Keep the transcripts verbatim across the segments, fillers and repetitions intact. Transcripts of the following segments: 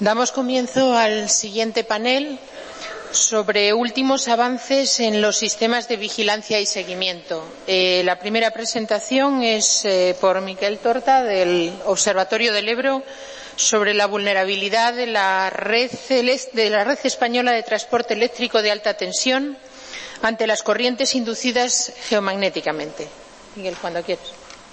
Damos comienzo al siguiente panel sobre últimos avances en los sistemas de vigilancia y seguimiento. Eh, la primera presentación es eh, por Miquel Torta, del Observatorio del Ebro, sobre la vulnerabilidad de la red, de la red española de transporte eléctrico de alta tensión ante las corrientes inducidas geomagnéticamente. Miguel, cuando quieras.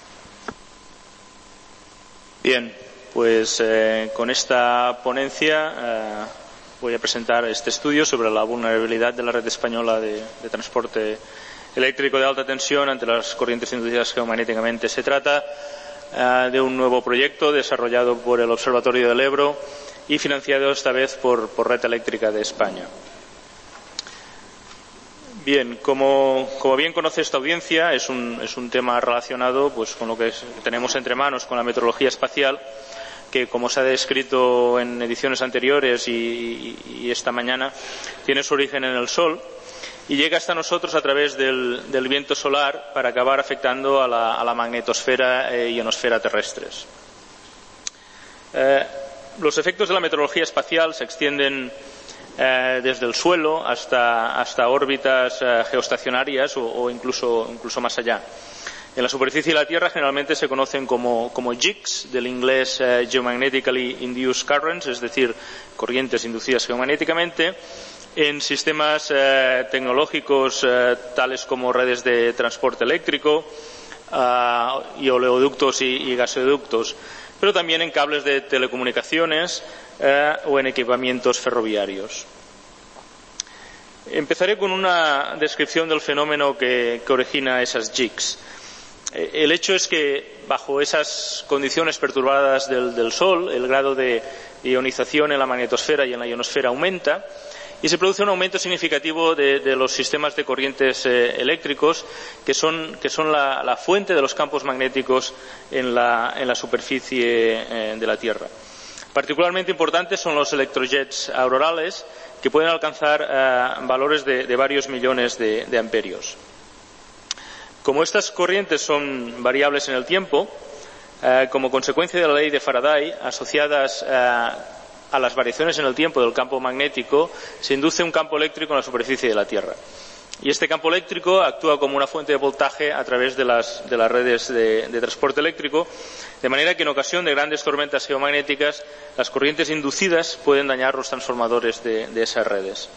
Bien, pues eh, con esta ponencia eh, voy a presentar este estudio sobre la vulnerabilidad de la red española de, de transporte eléctrico de alta tensión ante las corrientes inducidas geomagnéticamente. Se trata uh, de un nuevo proyecto desarrollado por el Observatorio del Ebro y financiado esta vez por, por Red Eléctrica de España. Bien, como, como bien conoce esta audiencia, es un, es un tema relacionado pues, con lo que es, tenemos entre manos, con la meteorología espacial, que, como se ha descrito en ediciones anteriores y, y, y esta mañana, tiene su origen en el Sol y llega hasta nosotros a través del, del viento solar para acabar afectando a la, a la magnetosfera e ionosfera terrestres. Eh, los efectos de la meteorología espacial se extienden eh, desde el suelo hasta, hasta órbitas eh, geoestacionarias o, o incluso, incluso más allá. En la superficie de la Tierra generalmente se conocen como, como G I Cs, del inglés eh, Geomagnetically Induced Currents, es decir, corrientes inducidas geomagnéticamente. En sistemas eh, tecnológicos eh, tales como redes de transporte eléctrico eh, y oleoductos y, y gasoductos, pero también en cables de telecomunicaciones eh, o en equipamientos ferroviarios. Empezaré con una descripción del fenómeno que, que origina esas G I Cs. El hecho es que, bajo esas condiciones perturbadas del, del Sol, el grado de ionización en la magnetosfera y en la ionosfera aumenta y se produce un aumento significativo de, de los sistemas de corrientes eh, eléctricos que son, que son la, la fuente de los campos magnéticos en la, en la superficie eh, de la Tierra. Particularmente importantes son los electrojets aurorales, que pueden alcanzar eh, valores de, de varios millones de, de amperios. Como estas corrientes son variables en el tiempo, eh, como consecuencia de la ley de Faraday, asociadas eh, a las variaciones en el tiempo del campo magnético, se induce un campo eléctrico en la superficie de la Tierra. Y este campo eléctrico actúa como una fuente de voltaje a través de las, de las redes de, de transporte eléctrico, de manera que en ocasión de grandes tormentas geomagnéticas, las corrientes inducidas pueden dañar los transformadores de, de esas redes.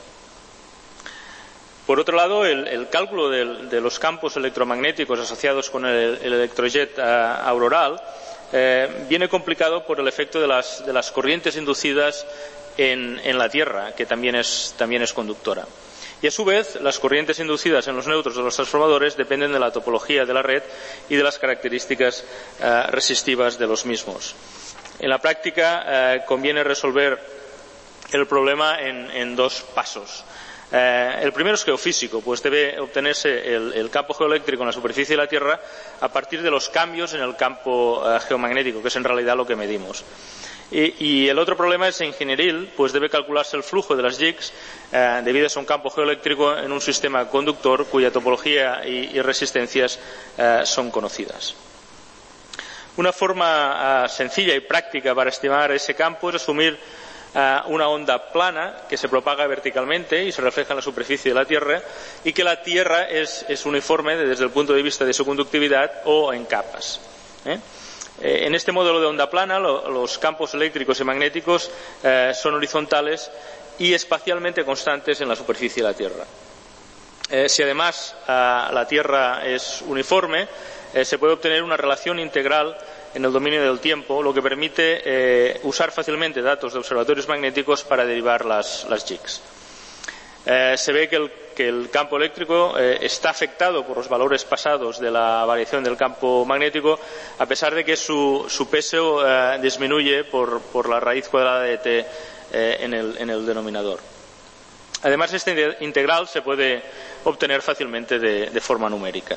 Por otro lado, el, el cálculo de, de los campos electromagnéticos asociados con el, el electrojet uh, auroral eh, viene complicado por el efecto de las, de las corrientes inducidas en, en la Tierra, que también es, también es conductora. Y a su vez, las corrientes inducidas en los neutros de los transformadores dependen de la topología de la red y de las características uh, resistivas de los mismos. En la práctica, uh, conviene resolver el problema en, en dos pasos. Eh, el primero es geofísico, pues debe obtenerse el, el campo geoeléctrico en la superficie de la Tierra a partir de los cambios en el campo eh, geomagnético, que es en realidad lo que medimos. Y, y el otro problema es ingenieril, pues debe calcularse el flujo de las G I Cs eh, debido a un campo geoeléctrico en un sistema conductor cuya topología y, y resistencias eh, son conocidas. Una forma uh, sencilla y práctica para estimar ese campo es asumir una onda plana que se propaga verticalmente y se refleja en la superficie de la Tierra y que la Tierra es, es uniforme desde el punto de vista de su conductividad o en capas. ¿eh? Eh, en este modelo de onda plana lo, los campos eléctricos y magnéticos eh, son horizontales y espacialmente constantes en la superficie de la Tierra. Eh, si además eh, la Tierra es uniforme, eh, se puede obtener una relación integral en el dominio del tiempo, lo que permite eh, usar fácilmente datos de observatorios magnéticos para derivar las, las G I Cs. Eh, se ve que el, que el campo eléctrico eh, está afectado por los valores pasados de la variación del campo magnético, a pesar de que su, su peso eh, disminuye por, por la raíz cuadrada de t eh, en, el, en el denominador. Además, este integral se puede obtener fácilmente de, de forma numérica.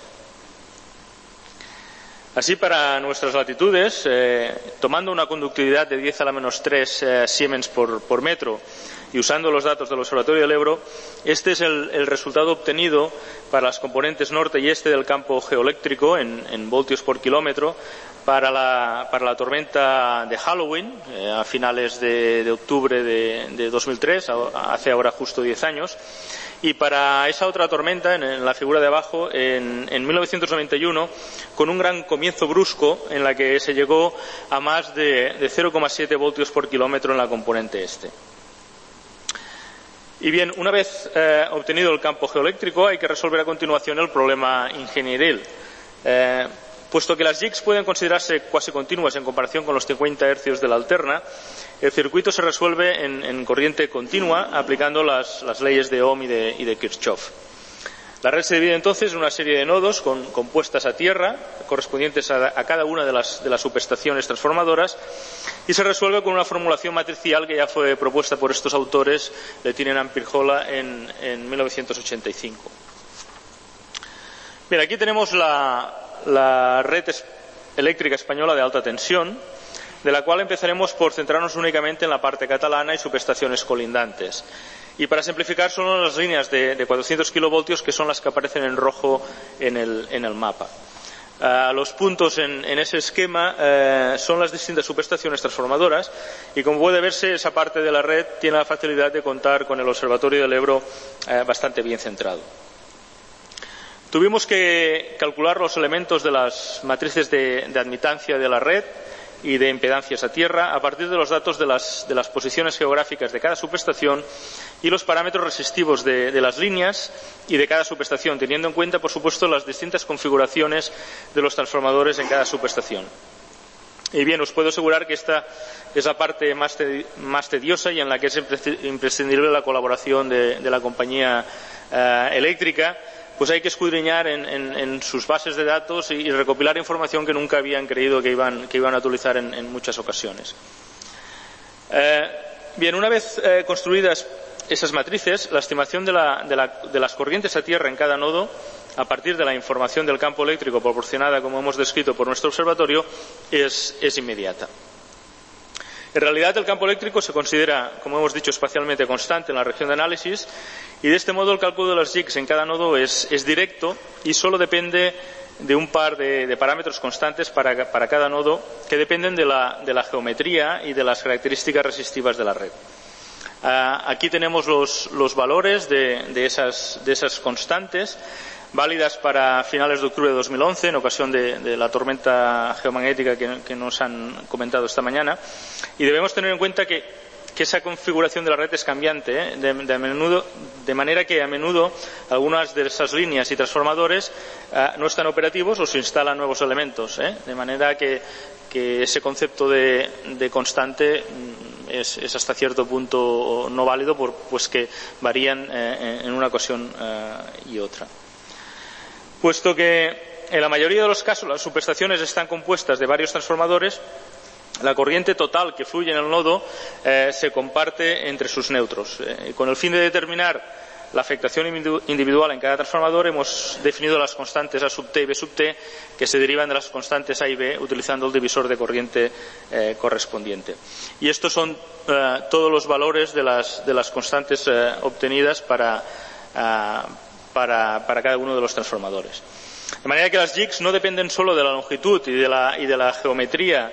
Así, para nuestras latitudes, eh, tomando una conductividad de diez a la menos tres eh, Siemens por, por metro y usando los datos del Observatorio del Ebro, este es el, el resultado obtenido para las componentes norte y este del campo geoeléctrico en, en voltios por kilómetro para la, para la tormenta de Halloween, eh, a finales de, de octubre de, de dos mil tres, hace ahora justo diez años, y para esa otra tormenta, en, en la figura de abajo, en, en mil novecientos noventa y uno, con un gran comienzo brusco en la que se llegó a más de, de cero coma siete voltios por kilómetro en la componente este. Y bien, una vez eh, obtenido el campo geoeléctrico, hay que resolver a continuación el problema ingenieril. Eh, Puesto que las jigs pueden considerarse cuasi continuas en comparación con los cincuenta hercios de la alterna, el circuito se resuelve en, en corriente continua aplicando las, las leyes de Ohm y de, y de Kirchhoff. La red se divide entonces en una serie de nodos con, con puestas a tierra, correspondientes a, a cada una de las, de las subestaciones transformadoras, y se resuelve con una formulación matricial que ya fue propuesta por estos autores de Tinen-Pirjola en, en mil novecientos ochenta y cinco. Bien, aquí tenemos la... la red eléctrica española de alta tensión, de la cual empezaremos por centrarnos únicamente en la parte catalana y subestaciones colindantes. Y para simplificar, son las líneas de, de cuatrocientos kilovoltios que son las que aparecen en rojo en el, en el mapa. Uh, los puntos en, en ese esquema uh, son las distintas subestaciones transformadoras y, como puede verse, esa parte de la red tiene la facilidad de contar con el Observatorio del Ebro uh, bastante bien centrado. Tuvimos que calcular los elementos de las matrices de, de admitancia de la red y de impedancias a tierra a partir de los datos de las, de las posiciones geográficas de cada subestación y los parámetros resistivos de, de las líneas y de cada subestación, teniendo en cuenta, por supuesto, las distintas configuraciones de los transformadores en cada subestación. Y bien, os puedo asegurar que esta es la parte más, te, más tediosa y en la que es imprescindible la colaboración de, de la compañía uh, eléctrica. Pues hay que escudriñar en, en, en sus bases de datos y, y recopilar información que nunca habían creído que iban, que iban a utilizar en, en muchas ocasiones. Eh, bien, una vez eh, construidas esas matrices, la estimación de, la, de, la, de las corrientes a tierra en cada nodo, a partir de la información del campo eléctrico proporcionada, como hemos descrito, por nuestro observatorio, es, es inmediata. En realidad, el campo eléctrico se considera, como hemos dicho, espacialmente constante en la región de análisis, y de este modo el cálculo de las jigs en cada nodo es, es directo y solo depende de un par de, de parámetros constantes para, para cada nodo que dependen de la, de la geometría y de las características resistivas de la red. Uh, aquí tenemos los, los valores de, de, esas, de esas constantes, válidas para finales de octubre de dos mil once, en ocasión de, de la tormenta geomagnética que, que nos han comentado esta mañana. Y debemos tener en cuenta que, que esa configuración de la red es cambiante, ¿eh? de, de, a menudo, de manera que a menudo algunas de esas líneas y transformadores eh, no están operativos o se instalan nuevos elementos, ¿eh? de manera que, que ese concepto de, de constante es, es hasta cierto punto no válido, por, pues que varían eh, en una ocasión eh, y otra. Puesto que en la mayoría de los casos las subestaciones están compuestas de varios transformadores, la corriente total que fluye en el nodo eh, se comparte entre sus neutros. Eh, con el fin de determinar la afectación individual en cada transformador, hemos definido las constantes A sub t y B sub t, que se derivan de las constantes A y B utilizando el divisor de corriente eh, correspondiente. Y estos son eh, todos los valores de las, de las constantes eh, obtenidas para, eh, para, para cada uno de los transformadores. De manera que las jigs no dependen solo de la longitud y de la, y de la geometría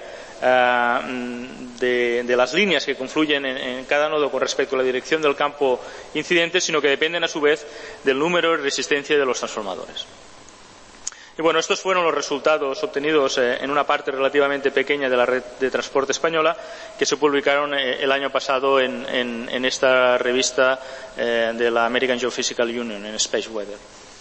De, de las líneas que confluyen en, en cada nodo con respecto a la dirección del campo incidente, sino que dependen a su vez del número y resistencia de los transformadores. Y bueno, estos fueron los resultados obtenidos eh, en una parte relativamente pequeña de la red de transporte española, que se publicaron eh, el año pasado en, en, en esta revista eh, de la American Geophysical Union, en Space Weather.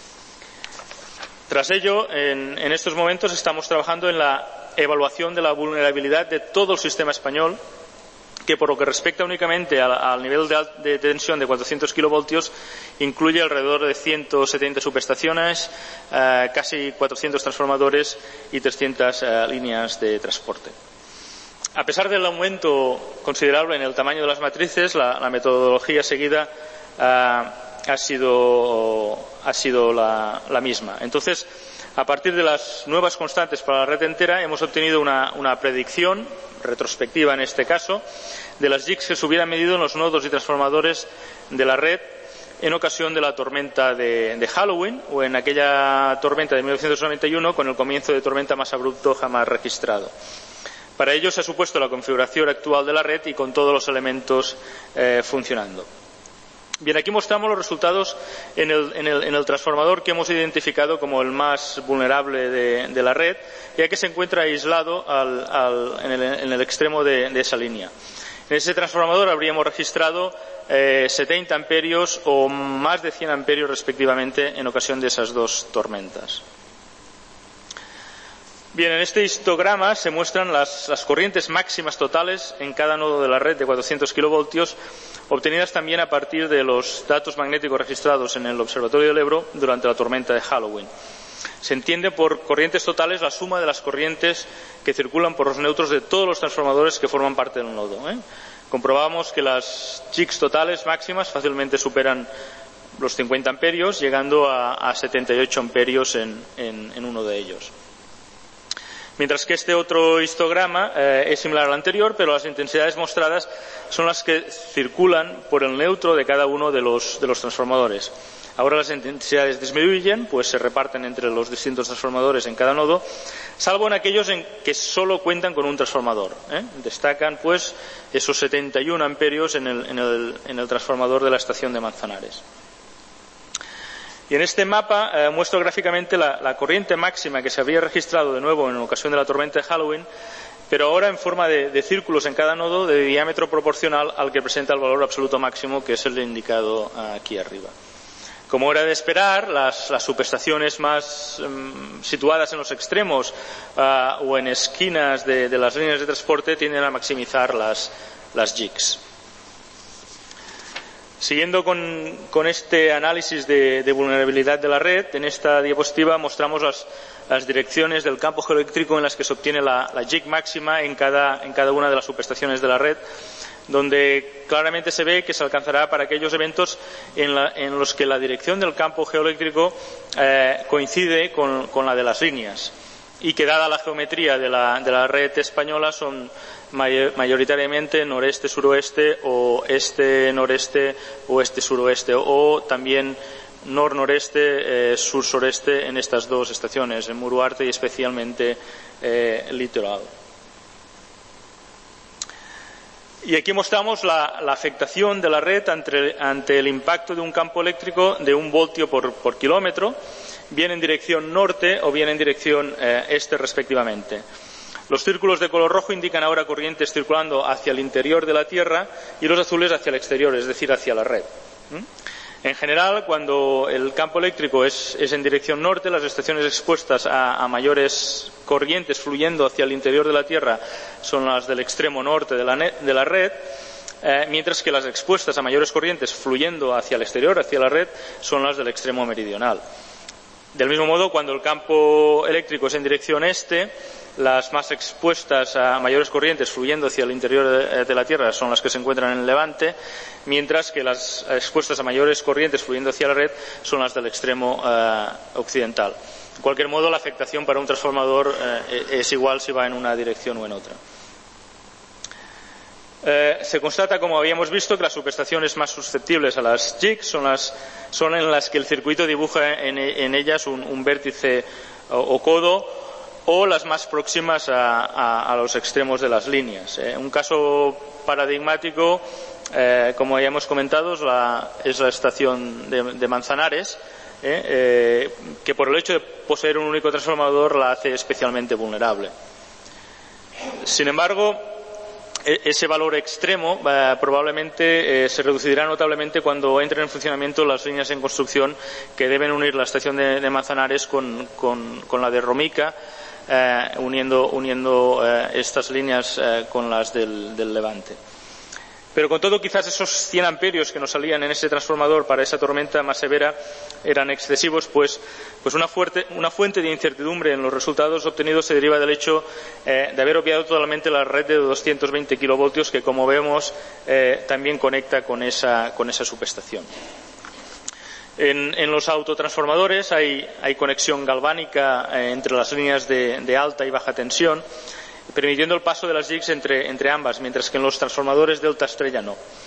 Tras ello, en, en estos momentos estamos trabajando en la evaluación de la vulnerabilidad de todo el sistema español, que por lo que respecta únicamente al, al nivel de, de tensión de cuatrocientos kilovoltios incluye alrededor de ciento setenta subestaciones, eh, casi cuatrocientos transformadores y trescientas eh, líneas de transporte. A pesar del aumento considerable en el tamaño de las matrices, la, la metodología seguida eh, ha sido, ha sido la, la misma. Entonces, a partir de las nuevas constantes para la red entera, hemos obtenido una, una predicción, retrospectiva en este caso, de las jigs que se hubieran medido en los nodos y transformadores de la red en ocasión de la tormenta de, de Halloween o en aquella tormenta de mil novecientos noventa y uno con el comienzo de tormenta más abrupto jamás registrado. Para ello se ha supuesto la configuración actual de la red y con todos los elementos eh, funcionando. Bien, aquí mostramos los resultados en el, en, el, en el transformador que hemos identificado como el más vulnerable de, de la red, ya que se encuentra aislado al, al, en, el, en el extremo de, de esa línea. En ese transformador habríamos registrado eh, setenta amperios o más de cien amperios respectivamente en ocasión de esas dos tormentas. Bien, en este histograma se muestran las, las corrientes máximas totales en cada nodo de la red de cuatrocientos kilovoltios, obtenidas también a partir de los datos magnéticos registrados en el Observatorio del Ebro durante la tormenta de Halloween. Se entiende por corrientes totales la suma de las corrientes que circulan por los neutros de todos los transformadores que forman parte del nodo, ¿eh? Comprobamos que las jigs totales máximas fácilmente superan los cincuenta amperios, llegando a, a setenta y ocho amperios en, en, en uno de ellos. Mientras que este otro histograma eh, es similar al anterior, pero las intensidades mostradas son las que circulan por el neutro de cada uno de los, de los transformadores. Ahora las intensidades disminuyen, pues se reparten entre los distintos transformadores en cada nodo, salvo en aquellos en que solo cuentan con un transformador, ¿eh? Destacan pues esos setenta y uno amperios en el, en el, en el transformador de la estación de Manzanares. Y en este mapa eh, muestro gráficamente la, la corriente máxima que se habría registrado de nuevo en ocasión de la tormenta de Halloween, pero ahora en forma de, de círculos en cada nodo de diámetro proporcional al que presenta el valor absoluto máximo, que es el indicado aquí arriba. Como era de esperar, las, las subestaciones más um, situadas en los extremos uh, o en esquinas de, de las líneas de transporte tienden a maximizar las, las jigs. Siguiendo con, con este análisis de, de vulnerabilidad de la red, en esta diapositiva mostramos las, las direcciones del campo geoeléctrico en las que se obtiene la, la jig máxima en cada, en cada una de las subestaciones de la red, donde claramente se ve que se alcanzará para aquellos eventos en, la, en los que la dirección del campo geoeléctrico eh, coincide con, con la de las líneas y que, dada la geometría de la, de la red española, son mayoritariamente noreste-suroeste o este-noreste o este-suroeste, o también nor-noreste, eh, sur-sureste en estas dos estaciones, en Muruarte y especialmente eh, Litoral. Y aquí mostramos la, la afectación de la red ante, ante el impacto de un campo eléctrico de un voltio por, por kilómetro, bien en dirección norte o bien en dirección eh, este respectivamente. Los círculos de color rojo indican ahora corrientes circulando hacia el interior de la Tierra y los azules hacia el exterior, es decir, hacia la red. ¿Mm? En general, cuando el campo eléctrico es, es en dirección norte, las estaciones expuestas a, a mayores corrientes fluyendo hacia el interior de la Tierra son las del extremo norte de la, net, de la red, eh, mientras que las expuestas a mayores corrientes fluyendo hacia el exterior, hacia la red, son las del extremo meridional. Del mismo modo, cuando el campo eléctrico es en dirección este, las más expuestas a mayores corrientes fluyendo hacia el interior de, de la Tierra son las que se encuentran en el levante, mientras que las expuestas a mayores corrientes fluyendo hacia la red son las del extremo eh, occidental. De cualquier modo, la afectación para un transformador eh, es igual si va en una dirección o en otra. Eh, se constata, como habíamos visto, que las subestaciones más susceptibles a las jigs son, las, son en las que el circuito dibuja en, en ellas un, un vértice o, o codo, o las más próximas a, a, a los extremos de las líneas. Eh. Un caso paradigmático, eh, como ya hemos comentado, es la, es la estación de, de Manzanares, eh, eh, que por el hecho de poseer un único transformador la hace especialmente vulnerable. Sin embargo, ese valor extremo eh, probablemente eh, se reducirá notablemente cuando entren en funcionamiento las líneas en construcción que deben unir la estación de, de Manzanares con, con, con la de Romica, eh, uniendo, uniendo eh, estas líneas eh, con las del, del Levante. Pero con todo, quizás esos cien amperios que nos salían en ese transformador para esa tormenta más severa eran excesivos, pues, pues una, fuerte, una fuente de incertidumbre en los resultados obtenidos se deriva del hecho eh, de haber obviado totalmente la red de doscientos veinte kilovoltios que, como vemos, eh, también conecta con esa, con esa subestación. En, en los autotransformadores hay, hay conexión galvánica eh, entre las líneas de, de alta y baja tensión, permitiendo el paso de las jigs entre, entre ambas, mientras que en los transformadores de alta estrella no.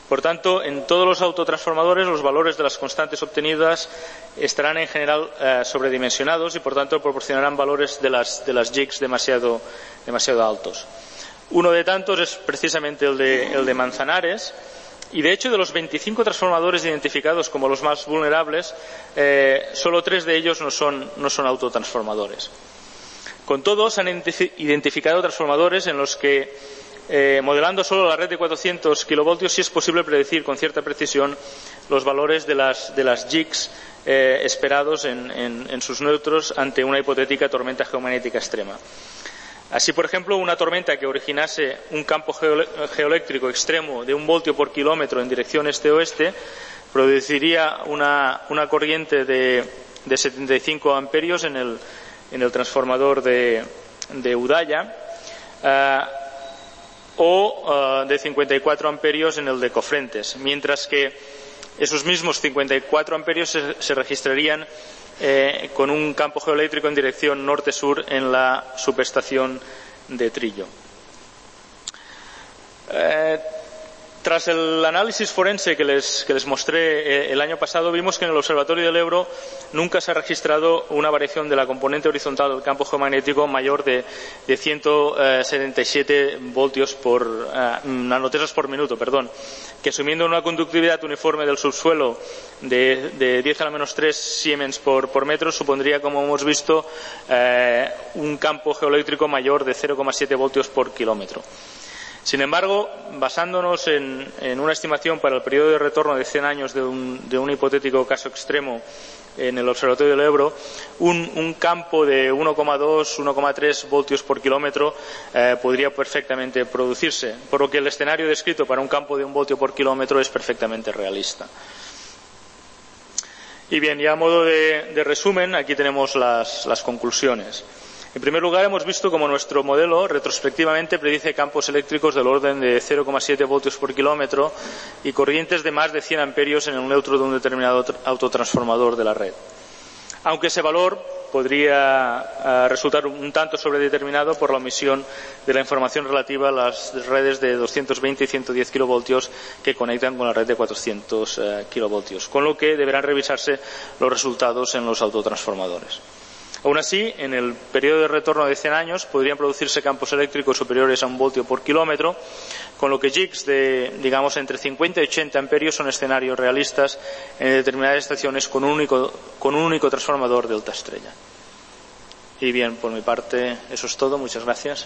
Por tanto, en todos los autotransformadores los valores de las constantes obtenidas estarán en general eh, sobredimensionados y por tanto proporcionarán valores de las, de las jigs demasiado, demasiado altos. Uno de tantos es precisamente el de, el de Manzanares. Y, de hecho, de los veinticinco transformadores identificados como los más vulnerables, eh, solo tres de ellos no son, no son autotransformadores. Con todo, se han identificado transformadores en los que, eh, modelando solo la red de cuatrocientos kilovoltios, sí es posible predecir con cierta precisión los valores de las, de las jigs eh, esperados en, en, en sus neutros ante una hipotética tormenta geomagnética extrema. Así, por ejemplo, una tormenta que originase un campo geoeléctrico extremo de un voltio por kilómetro en dirección este-oeste produciría una, una corriente de, de setenta y cinco amperios en el, en el transformador de, de Udaya uh, o uh, de cincuenta y cuatro amperios en el de Cofrentes, mientras que esos mismos cincuenta y cuatro amperios se, se registrarían Eh, con un campo geoeléctrico en dirección norte-sur en la subestación de Trillo. Eh, tras el análisis forense que les, que les mostré eh, el año pasado, vimos que en el Observatorio del Ebro nunca se ha registrado una variación de la componente horizontal del campo geomagnético mayor de, de ciento setenta y siete voltios por eh, nanotesllas por minuto, perdón, que asumiendo una conductividad uniforme del subsuelo de, de diez a la menos tres Siemens por, por metro, supondría, como hemos visto, eh, un campo geoeléctrico mayor de cero coma siete voltios por kilómetro. Sin embargo, basándonos en, en una estimación para el periodo de retorno de cien años de un, de un hipotético caso extremo en el Observatorio del Ebro, un, un campo de uno coma dos, uno coma tres voltios por kilómetro eh, podría perfectamente producirse, por lo que el escenario descrito para un campo de un voltio por kilómetro es perfectamente realista. Y bien, ya a modo de, de resumen, aquí tenemos las, las conclusiones. En primer lugar, hemos visto cómo nuestro modelo retrospectivamente predice campos eléctricos del orden de cero coma siete voltios por kilómetro y corrientes de más de cien amperios en el neutro de un determinado autotransformador de la red. Aunque ese valor podría uh, resultar un tanto sobredeterminado por la omisión de la información relativa a las redes de doscientos veinte y ciento diez kilovoltios que conectan con la red de cuatrocientos uh, kilovoltios, con lo que deberán revisarse los resultados en los autotransformadores. Aún así, en el periodo de retorno de cien años podrían producirse campos eléctricos superiores a un voltio por kilómetro, con lo que jigs de, digamos, entre cincuenta y ochenta amperios son escenarios realistas en determinadas estaciones con un único, con un único transformador de alta estrella. Y bien, por mi parte, eso es todo. Muchas gracias.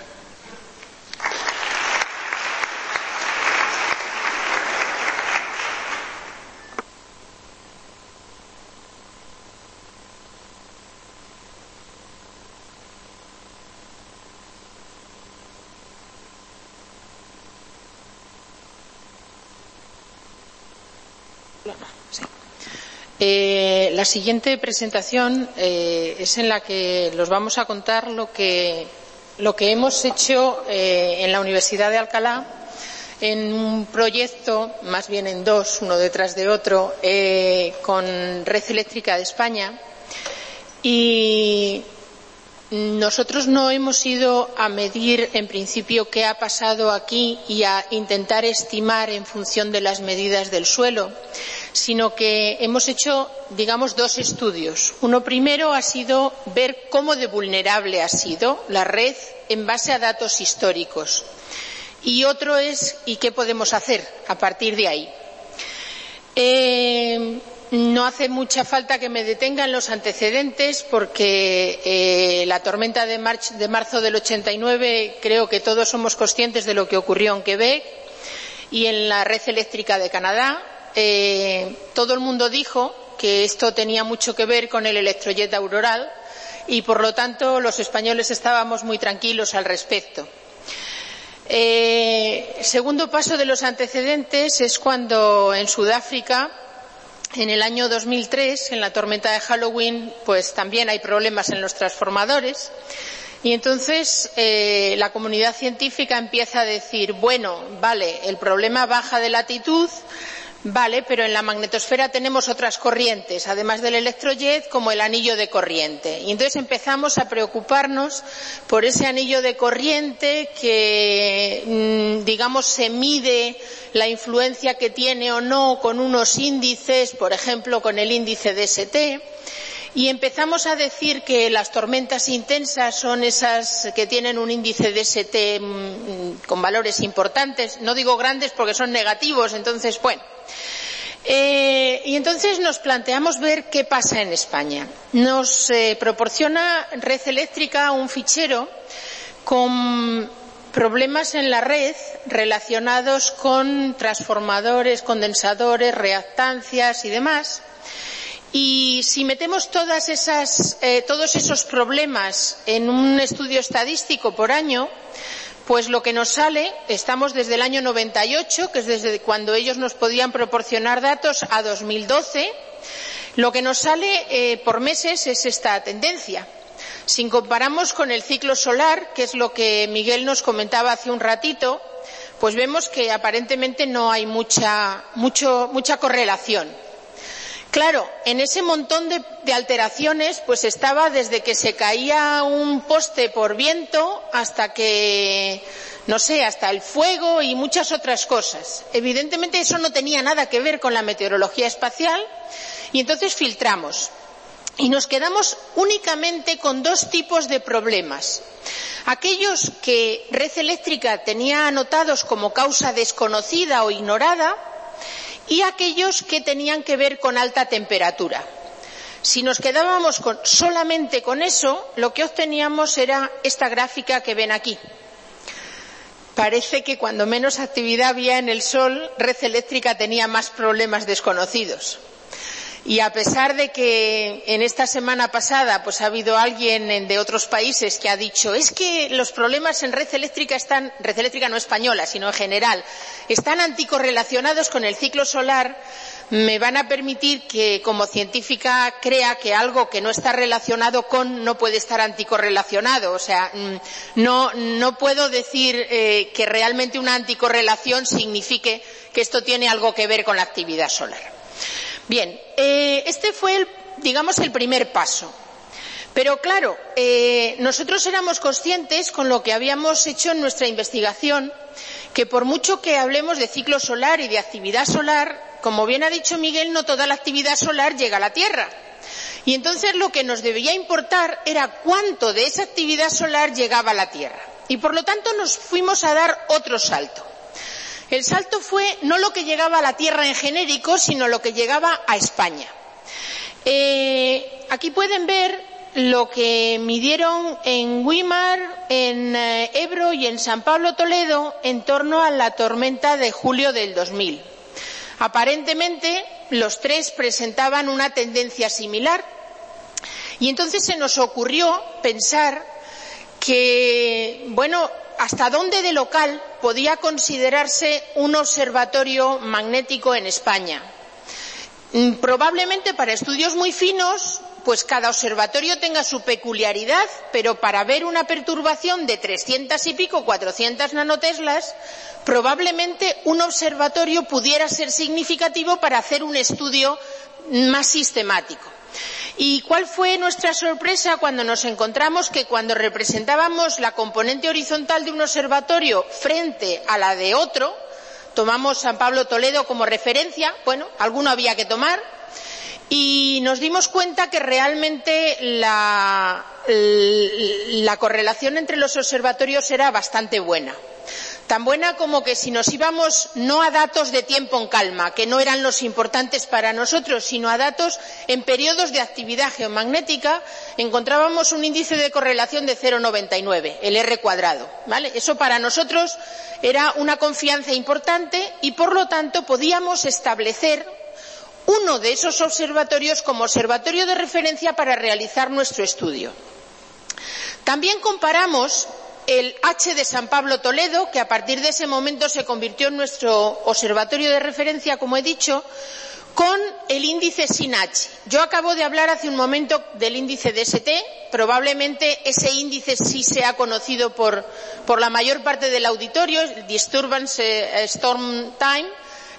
Sí. Eh, la siguiente presentación eh, es en la que los vamos a contar lo que, lo que hemos hecho eh, en la Universidad de Alcalá en un proyecto, más bien en dos, uno detrás de otro, eh, con Red Eléctrica de España. Y nosotros no hemos ido a medir en principio qué ha pasado aquí y a intentar estimar en función de las medidas del suelo, sino que hemos hecho, digamos, dos estudios. Uno primero ha sido ver cómo de vulnerable ha sido la red en base a datos históricos. Y otro es ¿y qué podemos hacer a partir de ahí? Eh, No hace mucha falta que me detenga en los antecedentes porque eh, la tormenta de, march, de marzo del ochenta y nueve creo que todos somos conscientes de lo que ocurrió en Quebec y en la red eléctrica de Canadá. Eh, todo el mundo dijo que esto tenía mucho que ver con el electrojet auroral y por lo tanto los españoles estábamos muy tranquilos al respecto. Eh, segundo paso de los antecedentes es cuando en Sudáfrica, en el año dos mil tres, en la tormenta de Halloween, pues también hay problemas en los transformadores y entonces eh, la comunidad científica empieza a decir, bueno, vale, el problema baja de latitud, Vale, pero en la magnetosfera tenemos otras corrientes, además del electrojet, como el anillo de corriente. Y entonces empezamos a preocuparnos por ese anillo de corriente que, digamos, se mide la influencia que tiene o no con unos índices, por ejemplo, con el índice D S T. Y empezamos a decir que las tormentas intensas son esas que tienen un índice D S T con valores importantes. No digo grandes porque son negativos, entonces, bueno. Eh, y entonces nos planteamos ver qué pasa en España. Nos eh, proporciona Red Eléctrica un fichero con problemas en la red relacionados con transformadores, condensadores, reactancias y demás. Y si metemos todas esas, eh, todos esos problemas en un estudio estadístico por año, pues lo que nos sale, estamos desde el año noventa y ocho, que es desde cuando ellos nos podían proporcionar datos, a dos mil doce, lo que nos sale eh, por meses es esta tendencia. Si comparamos con el ciclo solar, que es lo que Miguel nos comentaba hace un ratito, pues vemos que aparentemente no hay mucha, mucho, mucha correlación. Claro, en ese montón de, de alteraciones, pues estaba desde que se caía un poste por viento hasta que, no sé, hasta el fuego y muchas otras cosas. Evidentemente eso no tenía nada que ver con la meteorología espacial y entonces filtramos. Y nos quedamos únicamente con dos tipos de problemas. Aquellos que Red Eléctrica tenía anotados como causa desconocida o ignorada, y aquellos que tenían que ver con alta temperatura. Si nos quedábamos con, solamente con eso, lo que obteníamos era esta gráfica que ven aquí. Parece que cuando menos actividad había en el Sol, Red Eléctrica tenía más problemas desconocidos. Y a pesar de que en esta semana pasada pues ha habido alguien de otros países que ha dicho es que los problemas en Red Eléctrica están, Red Eléctrica no española, sino en general, están anticorrelacionados con el ciclo solar, me van a permitir que como científica crea que algo que no está relacionado con no puede estar anticorrelacionado. O sea, no, no puedo decir eh, que realmente una anticorrelación signifique que esto tiene algo que ver con la actividad solar. Bien, eh, este fue, el, digamos, el primer paso. Pero claro, eh, nosotros éramos conscientes, con lo que habíamos hecho en nuestra investigación, que por mucho que hablemos de ciclo solar y de actividad solar, como bien ha dicho Miguel, no toda la actividad solar llega a la Tierra. Y entonces lo que nos debía importar era cuánto de esa actividad solar llegaba a la Tierra. Y por lo tanto nos fuimos a dar otro salto. El salto fue no lo que llegaba a la Tierra en genérico, sino lo que llegaba a España. Eh, aquí pueden ver lo que midieron en Güímar, en eh, Ebro y en San Pablo Toledo en torno a la tormenta de julio del dos mil. Aparentemente, los tres presentaban una tendencia similar y entonces se nos ocurrió pensar que, bueno, hasta dónde de local podía considerarse un observatorio magnético en España. Probablemente para estudios muy finos, pues cada observatorio tenga su peculiaridad, pero para ver una perturbación de trescientas y pico, cuatrocientas nanoteslas, probablemente un observatorio pudiera ser significativo para hacer un estudio más sistemático. ¿Y cuál fue nuestra sorpresa cuando nos encontramos que cuando representábamos la componente horizontal de un observatorio frente a la de otro, tomamos San Pablo Toledo como referencia, bueno, alguno había que tomar, y nos dimos cuenta que realmente la, la correlación entre los observatorios era bastante buena. Tan buena como que si nos íbamos no a datos de tiempo en calma, que no eran los importantes para nosotros, sino a datos en periodos de actividad geomagnética, encontrábamos un índice de correlación de cero coma noventa y nueve, el R cuadrado, ¿vale? Eso para nosotros era una confianza importante y, por lo tanto, podíamos establecer uno de esos observatorios como observatorio de referencia para realizar nuestro estudio. También comparamos el H de San Pablo Toledo, que a partir de ese momento se convirtió en nuestro observatorio de referencia, como he dicho, con el índice SIN-H. Yo acabo de hablar hace un momento del índice D S T, probablemente ese índice sí sea conocido por, por la mayor parte del auditorio, el Disturbance Storm Time,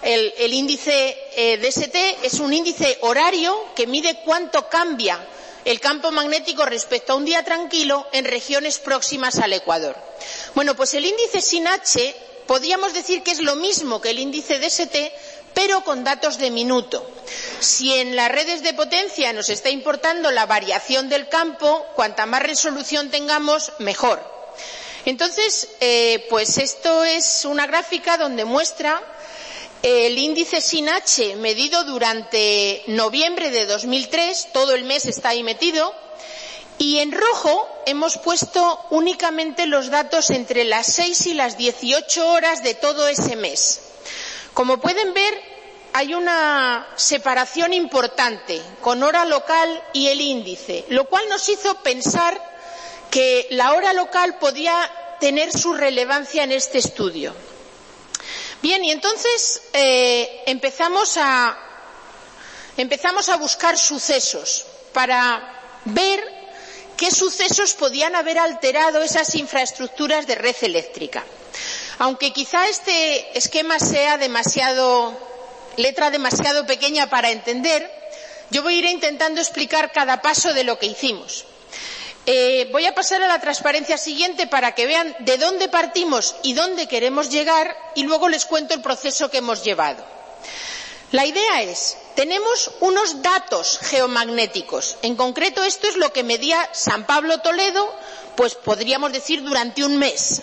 el, el índice eh, D S T es un índice horario que mide cuánto cambia el campo magnético respecto a un día tranquilo en regiones próximas al ecuador. Bueno, pues el índice sin H podríamos decir que es lo mismo que el índice D S T, pero con datos de minuto. Si en las redes de potencia nos está importando la variación del campo, cuanta más resolución tengamos, mejor. Entonces, eh, pues esto es una gráfica donde muestra el índice sin H medido durante noviembre de dos mil tres, todo el mes está ahí metido, y en rojo hemos puesto únicamente los datos entre las seis y las dieciocho horas de todo ese mes. Como pueden ver, hay una separación importante con hora local y el índice, lo cual nos hizo pensar que la hora local podía tener su relevancia en este estudio. Bien, y entonces eh, empezamos a, empezamos a buscar sucesos para ver qué sucesos podían haber alterado esas infraestructuras de red eléctrica. Aunque quizá este esquema sea demasiado, letra demasiado pequeña para entender, yo voy a ir intentando explicar cada paso de lo que hicimos. Eh, voy a pasar a la transparencia siguiente para que vean de dónde partimos y dónde queremos llegar, y luego les cuento el proceso que hemos llevado. La idea es, tenemos unos datos geomagnéticos. En concreto, esto es lo que medía San Pablo Toledo, pues podríamos decir durante un mes.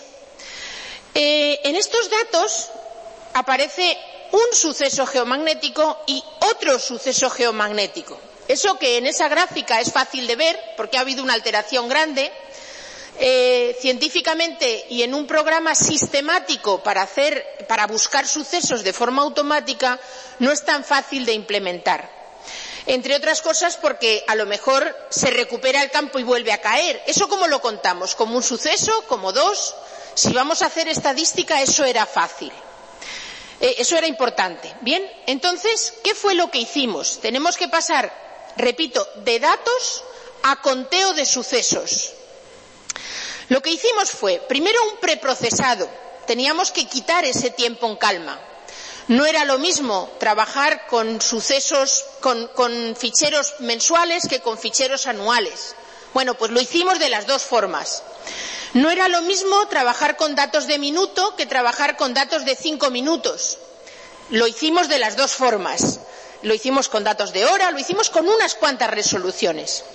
Eh, en estos datos aparece un suceso geomagnético y otro suceso geomagnético. Eso que en esa gráfica es fácil de ver porque ha habido una alteración grande. Eh, científicamente y en un programa sistemático para hacer, para buscar sucesos de forma automática no es tan fácil de implementar. Entre otras cosas porque a lo mejor se recupera el campo y vuelve a caer. ¿Eso cómo lo contamos? ¿Como un suceso? ¿Como dos? Si vamos a hacer estadística, eso era fácil. Eh, eso era importante. Bien, entonces, ¿qué fue lo que hicimos? Tenemos que pasar, repito, de datos a conteo de sucesos. Lo que hicimos fue, primero, un preprocesado. Teníamos que quitar ese tiempo en calma. No era lo mismo trabajar con sucesos, con, con ficheros mensuales que con ficheros anuales. Bueno, pues lo hicimos de las dos formas. No era lo mismo trabajar con datos de minuto que trabajar con datos de cinco minutos. Lo hicimos de las dos formas. Lo hicimos con datos de hora, lo hicimos con unas cuantas resoluciones.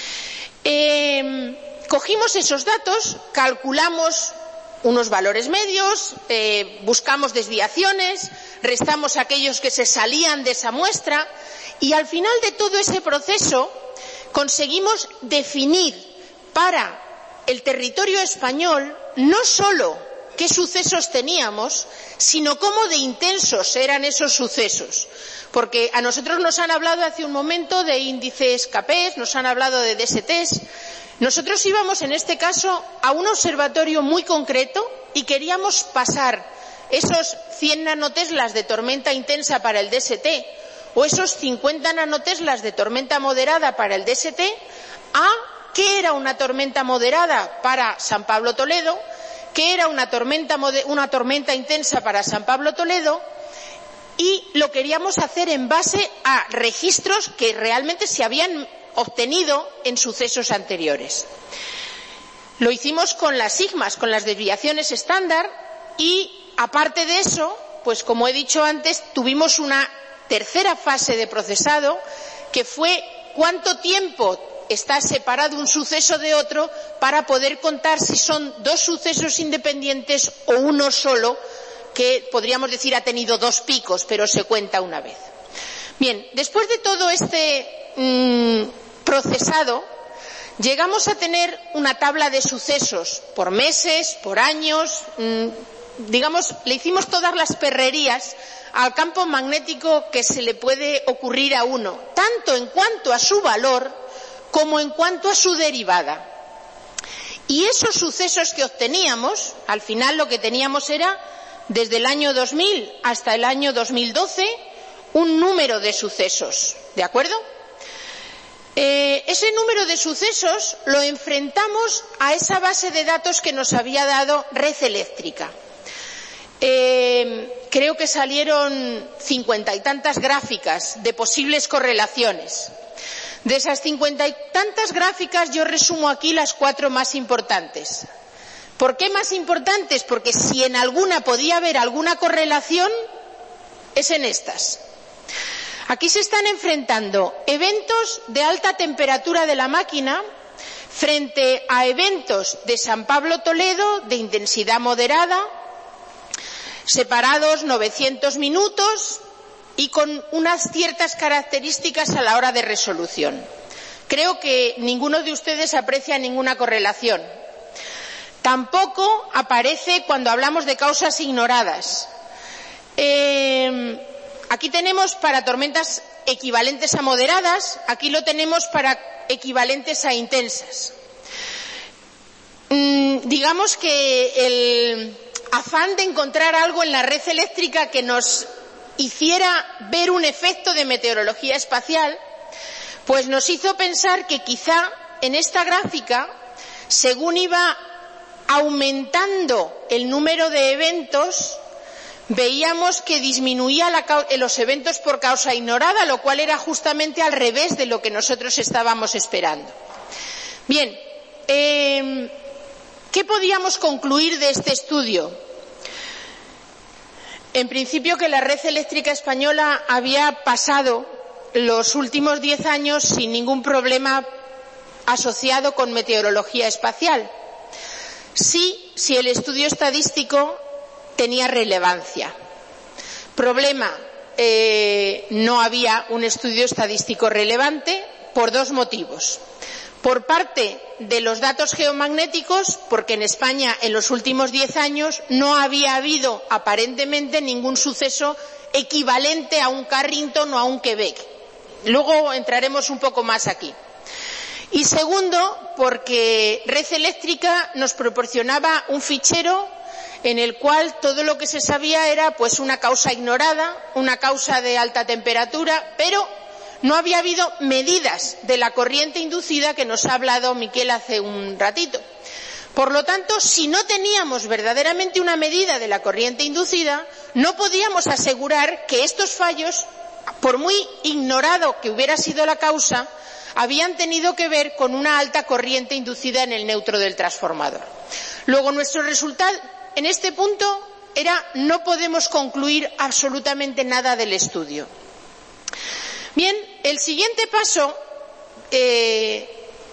Eh, cogimos esos datos, calculamos unos valores medios, eh, buscamos desviaciones, restamos aquellos que se salían de esa muestra y al final de todo ese proceso conseguimos definir para el territorio español no solo qué sucesos teníamos, sino cómo de intensos eran esos sucesos. Porque a nosotros nos han hablado hace un momento de índices K P s, nos han hablado de D S Ts. Nosotros íbamos en este caso a un observatorio muy concreto y queríamos pasar esos cien nanoteslas de tormenta intensa para el D S T o esos cincuenta nanoteslas de tormenta moderada para el D S T a qué era una tormenta moderada para San Pablo Toledo, qué era una tormenta, una tormenta intensa para San Pablo Toledo, y lo queríamos hacer en base a registros que realmente se habían obtenido en sucesos anteriores. Lo hicimos con las sigmas, con las desviaciones estándar, y aparte de eso, pues como he dicho antes, tuvimos una tercera fase de procesado que fue cuánto tiempo está separado un suceso de otro para poder contar si son dos sucesos independientes o uno solo, que podríamos decir ha tenido dos picos, pero se cuenta una vez. Bien, después de todo este mmm, procesado, llegamos a tener una tabla de sucesos por meses, por años, mmm, digamos, le hicimos todas las perrerías al campo magnético que se le puede ocurrir a uno, tanto en cuanto a su valor como en cuanto a su derivada. Y esos sucesos que obteníamos, al final lo que teníamos era, desde el año dos mil hasta el año dos mil doce, un número de sucesos, ¿de acuerdo? Eh, ese número de sucesos lo enfrentamos a esa base de datos que nos había dado Red Eléctrica. Eh, creo que salieron cincuenta y tantas gráficas de posibles correlaciones. De esas cincuenta y tantas gráficas yo resumo aquí las cuatro más importantes. ¿Por qué más importantes? Porque si en alguna podía haber alguna correlación, es en estas. Aquí se están enfrentando eventos de alta temperatura de la máquina frente a eventos de San Pablo Toledo de intensidad moderada, separados novecientos minutos y con unas ciertas características a la hora de resolución. Creo que ninguno de ustedes aprecia ninguna correlación. Tampoco aparece cuando hablamos de causas ignoradas. Eh, aquí tenemos para tormentas equivalentes a moderadas, aquí lo tenemos para equivalentes a intensas. Mm, digamos que el afán de encontrar algo en la red eléctrica que nos hiciera ver un efecto de meteorología espacial, pues nos hizo pensar que quizá en esta gráfica, según iba aumentando el número de eventos, veíamos que disminuía la, los eventos por causa ignorada, lo cual era justamente al revés de lo que nosotros estábamos esperando. Bien, eh, ¿qué podíamos concluir de este estudio? En principio, que la red eléctrica española había pasado los últimos diez años sin ningún problema asociado con meteorología espacial. Sí, si el estudio estadístico tenía relevancia. Problema, eh, no había un estudio estadístico relevante por dos motivos. Por parte de los datos geomagnéticos, porque en España en los últimos diez años no había habido aparentemente ningún suceso equivalente a un Carrington o a un Quebec. Luego entraremos un poco más aquí. Y segundo, porque Red Eléctrica nos proporcionaba un fichero en el cual todo lo que se sabía era pues una causa ignorada, una causa de alta temperatura, pero no había habido medidas de la corriente inducida que nos ha hablado Miquel hace un ratito. Por lo tanto, si no teníamos verdaderamente una medida de la corriente inducida, no podíamos asegurar que estos fallos, por muy ignorado que hubiera sido la causa, habían tenido que ver con una alta corriente inducida en el neutro del transformador. Luego, nuestro resultado en este punto era no podemos concluir absolutamente nada del estudio. Bien, el siguiente paso eh,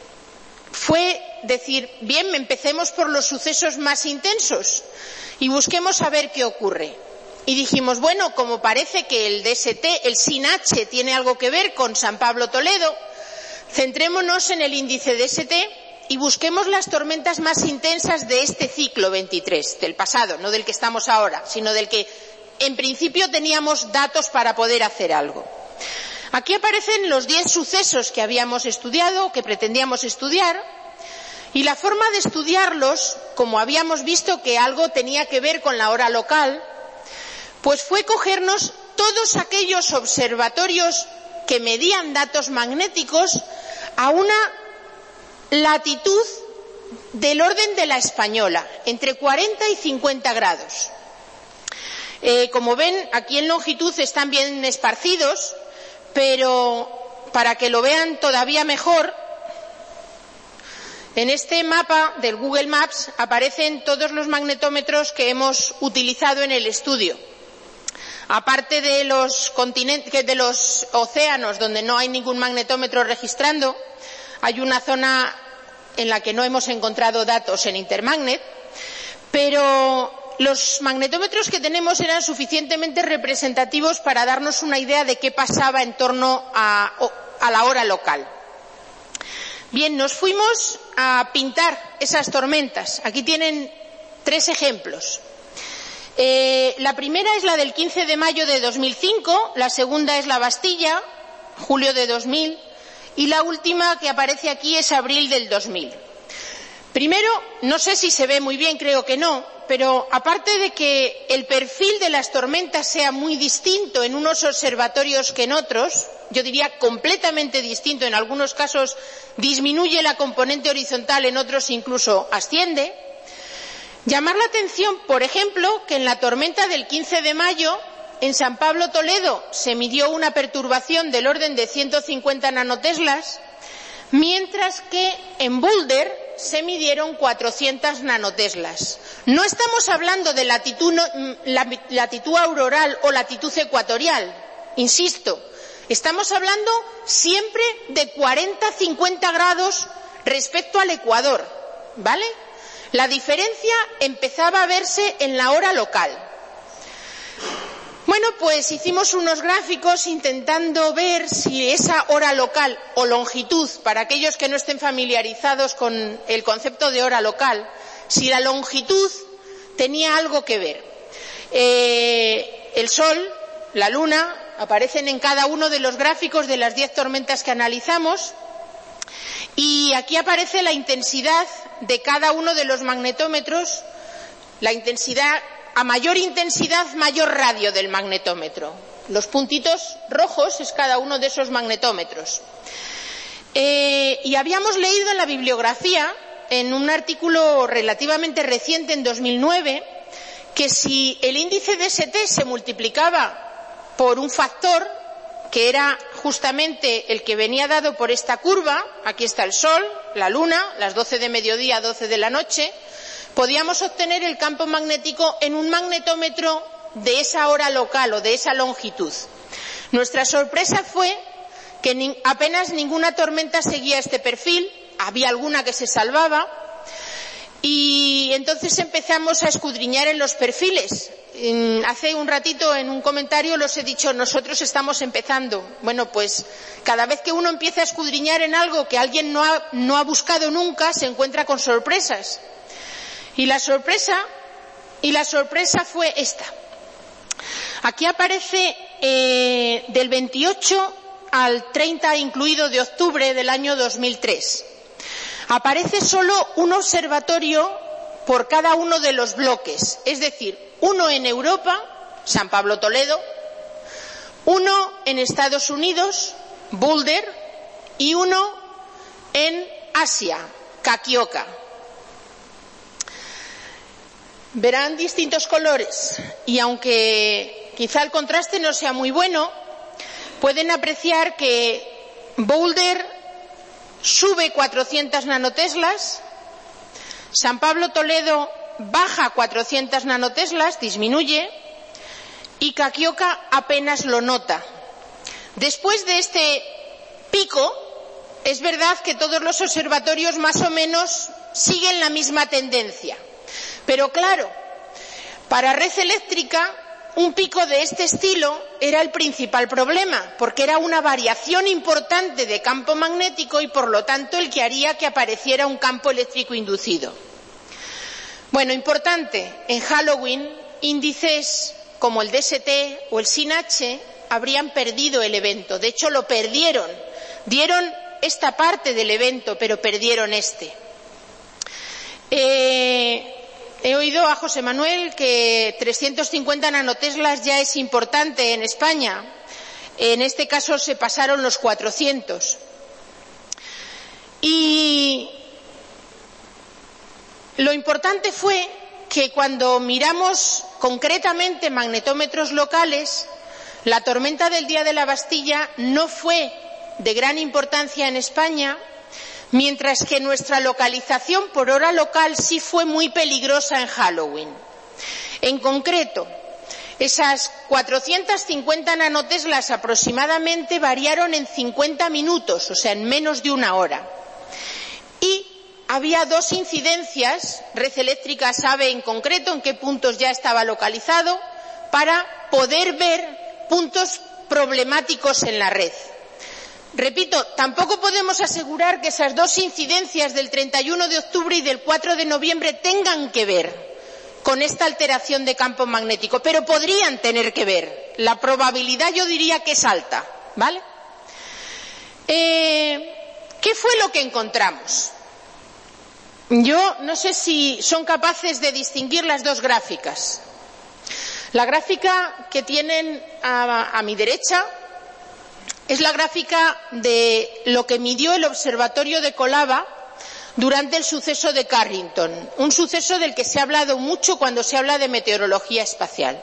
fue decir, bien, empecemos por los sucesos más intensos y busquemos a ver qué ocurre. Y dijimos, bueno, como parece que el D S T, el S I N H, tiene algo que ver con San Pablo Toledo, centrémonos en el índice D S T y busquemos las tormentas más intensas de este ciclo veintitrés, del pasado, no del que estamos ahora, sino del que en principio teníamos datos para poder hacer algo. Aquí aparecen los diez sucesos que habíamos estudiado, que pretendíamos estudiar, y la forma de estudiarlos, como habíamos visto que algo tenía que ver con la hora local, pues fue cogernos todos aquellos observatorios que medían datos magnéticos a una latitud del orden de la española, entre cuarenta y cincuenta grados. Eh, como ven, aquí en longitud están bien esparcidos, pero para que lo vean todavía mejor, en este mapa del Google Maps aparecen todos los magnetómetros que hemos utilizado en el estudio. Aparte de los continentes, de los océanos donde no hay ningún magnetómetro registrando, hay una zona en la que no hemos encontrado datos en Intermagnet, pero los magnetómetros que tenemos eran suficientemente representativos para darnos una idea de qué pasaba en torno a, a la hora local. Bien, nos fuimos a pintar esas tormentas. Aquí tienen tres ejemplos. Eh, la primera es la del quince de mayo de dos mil cinco, la segunda es la Bastilla, julio de dos mil, y la última que aparece aquí es abril del dos mil. Primero, no sé si se ve muy bien, creo que no, pero aparte de que el perfil de las tormentas sea muy distinto en unos observatorios que en otros, yo diría completamente distinto, en algunos casos disminuye la componente horizontal, en otros incluso asciende, Llamar la atención, por ejemplo, que en la tormenta del quince de mayo, en San Pablo Toledo, se midió una perturbación del orden de ciento cincuenta nanoteslas, mientras que en Boulder se midieron cuatrocientas nanoteslas. No estamos hablando de latitud, latitud auroral o latitud ecuatorial, insisto, estamos hablando siempre de cuarenta a cincuenta grados respecto al Ecuador, ¿vale? La diferencia empezaba a verse en la hora local. Bueno, pues hicimos unos gráficos intentando ver si esa hora local o longitud, para aquellos que no estén familiarizados con el concepto de hora local, si la longitud tenía algo que ver. Eh, el Sol, la Luna, aparecen en cada uno de los gráficos de las diez tormentas que analizamos, y aquí aparece la intensidad de cada uno de los magnetómetros, la intensidad. A mayor intensidad, mayor radio del magnetómetro. Los puntitos rojos es cada uno de esos magnetómetros. Eh, y habíamos leído en la bibliografía, en un artículo relativamente reciente, en dos mil nueve, que si el índice de S T se multiplicaba por un factor, que era justamente el que venía dado por esta curva, aquí está el Sol, la Luna, las doce de mediodía, doce de la noche, podíamos obtener el campo magnético en un magnetómetro de esa hora local o de esa longitud. Nuestra sorpresa fue que ni, apenas ninguna tormenta seguía este perfil, había alguna que se salvaba, y entonces empezamos a escudriñar en los perfiles. En, hace un ratito en un comentario los he dicho, nosotros estamos empezando. Bueno, pues cada vez que uno empieza a escudriñar en algo que alguien no ha, no ha buscado nunca, se encuentra con sorpresas. Y la sorpresa, y la sorpresa fue esta. Aquí aparece eh, del veintiocho al treinta incluido de octubre del año dos mil tres. Aparece solo un observatorio por cada uno de los bloques, es decir, uno en Europa, San Pablo Toledo, uno en Estados Unidos, Boulder, y uno en Asia, Kakioka. Verán distintos colores y aunque quizá el contraste no sea muy bueno, pueden apreciar que Boulder sube cuatrocientas nanoteslas, San Pablo Toledo baja cuatrocientas nanoteslas, disminuye, y Kakioka apenas lo nota. Después de este pico, es verdad que todos los observatorios más o menos siguen la misma tendencia. Pero claro, para Red Eléctrica un pico de este estilo era el principal problema, porque era una variación importante de campo magnético y por lo tanto el que haría que apareciera un campo eléctrico inducido. Bueno, importante, en Halloween índices como el D S T o el S I N H habrían perdido el evento, de hecho lo perdieron, dieron esta parte del evento pero perdieron este. Eh, He oído a José Manuel que trescientos cincuenta nanoteslas ya es importante en España. En este caso se pasaron los cuatrocientos. Y lo importante fue que cuando miramos concretamente magnetómetros locales, la tormenta del día de la Bastilla no fue de gran importancia en España, mientras que nuestra localización por hora local sí fue muy peligrosa en Halloween. En concreto, esas cuatrocientas cincuenta nanoteslas aproximadamente variaron en cincuenta minutos, o sea, en menos de una hora. Y había dos incidencias, Red Eléctrica sabe en concreto en qué puntos ya estaba localizado, para poder ver puntos problemáticos en la red. Repito, tampoco podemos asegurar que esas dos incidencias del treinta y uno de octubre y del cuatro de noviembre tengan que ver con esta alteración de campo magnético, pero podrían tener que ver. La probabilidad yo diría que es alta, ¿vale? Eh, ¿Qué fue lo que encontramos? Yo no sé si son capaces de distinguir las dos gráficas. La gráfica que tienen a, a mi derecha es la gráfica de lo que midió el Observatorio de Colaba durante el suceso de Carrington, un suceso del que se ha hablado mucho cuando se habla de meteorología espacial.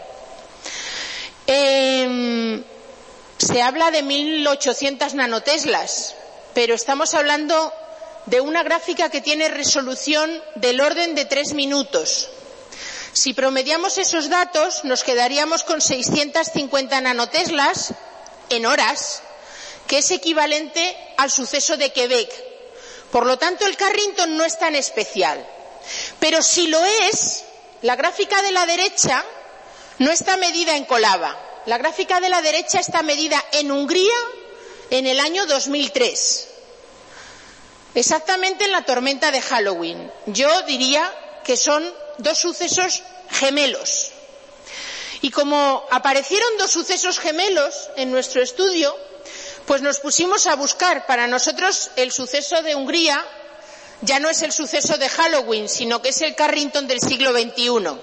Eh, se habla de mil ochocientos nanoteslas, pero estamos hablando de una gráfica que tiene resolución del orden de tres minutos. Si promediamos esos datos, nos quedaríamos con seiscientas cincuenta nanoteslas en horas, que es equivalente al suceso de Quebec. Por lo tanto, el Carrington no es tan especial. Pero si lo es, la gráfica de la derecha no está medida en Colaba. La gráfica de la derecha está medida en Hungría en el año dos mil tres. Exactamente en la tormenta de Halloween. Yo diría que son dos sucesos gemelos. Y como aparecieron dos sucesos gemelos en nuestro estudio, pues nos pusimos a buscar. Para nosotros el suceso de Hungría ya no es el suceso de Halloween, sino que es el Carrington del siglo veintiuno.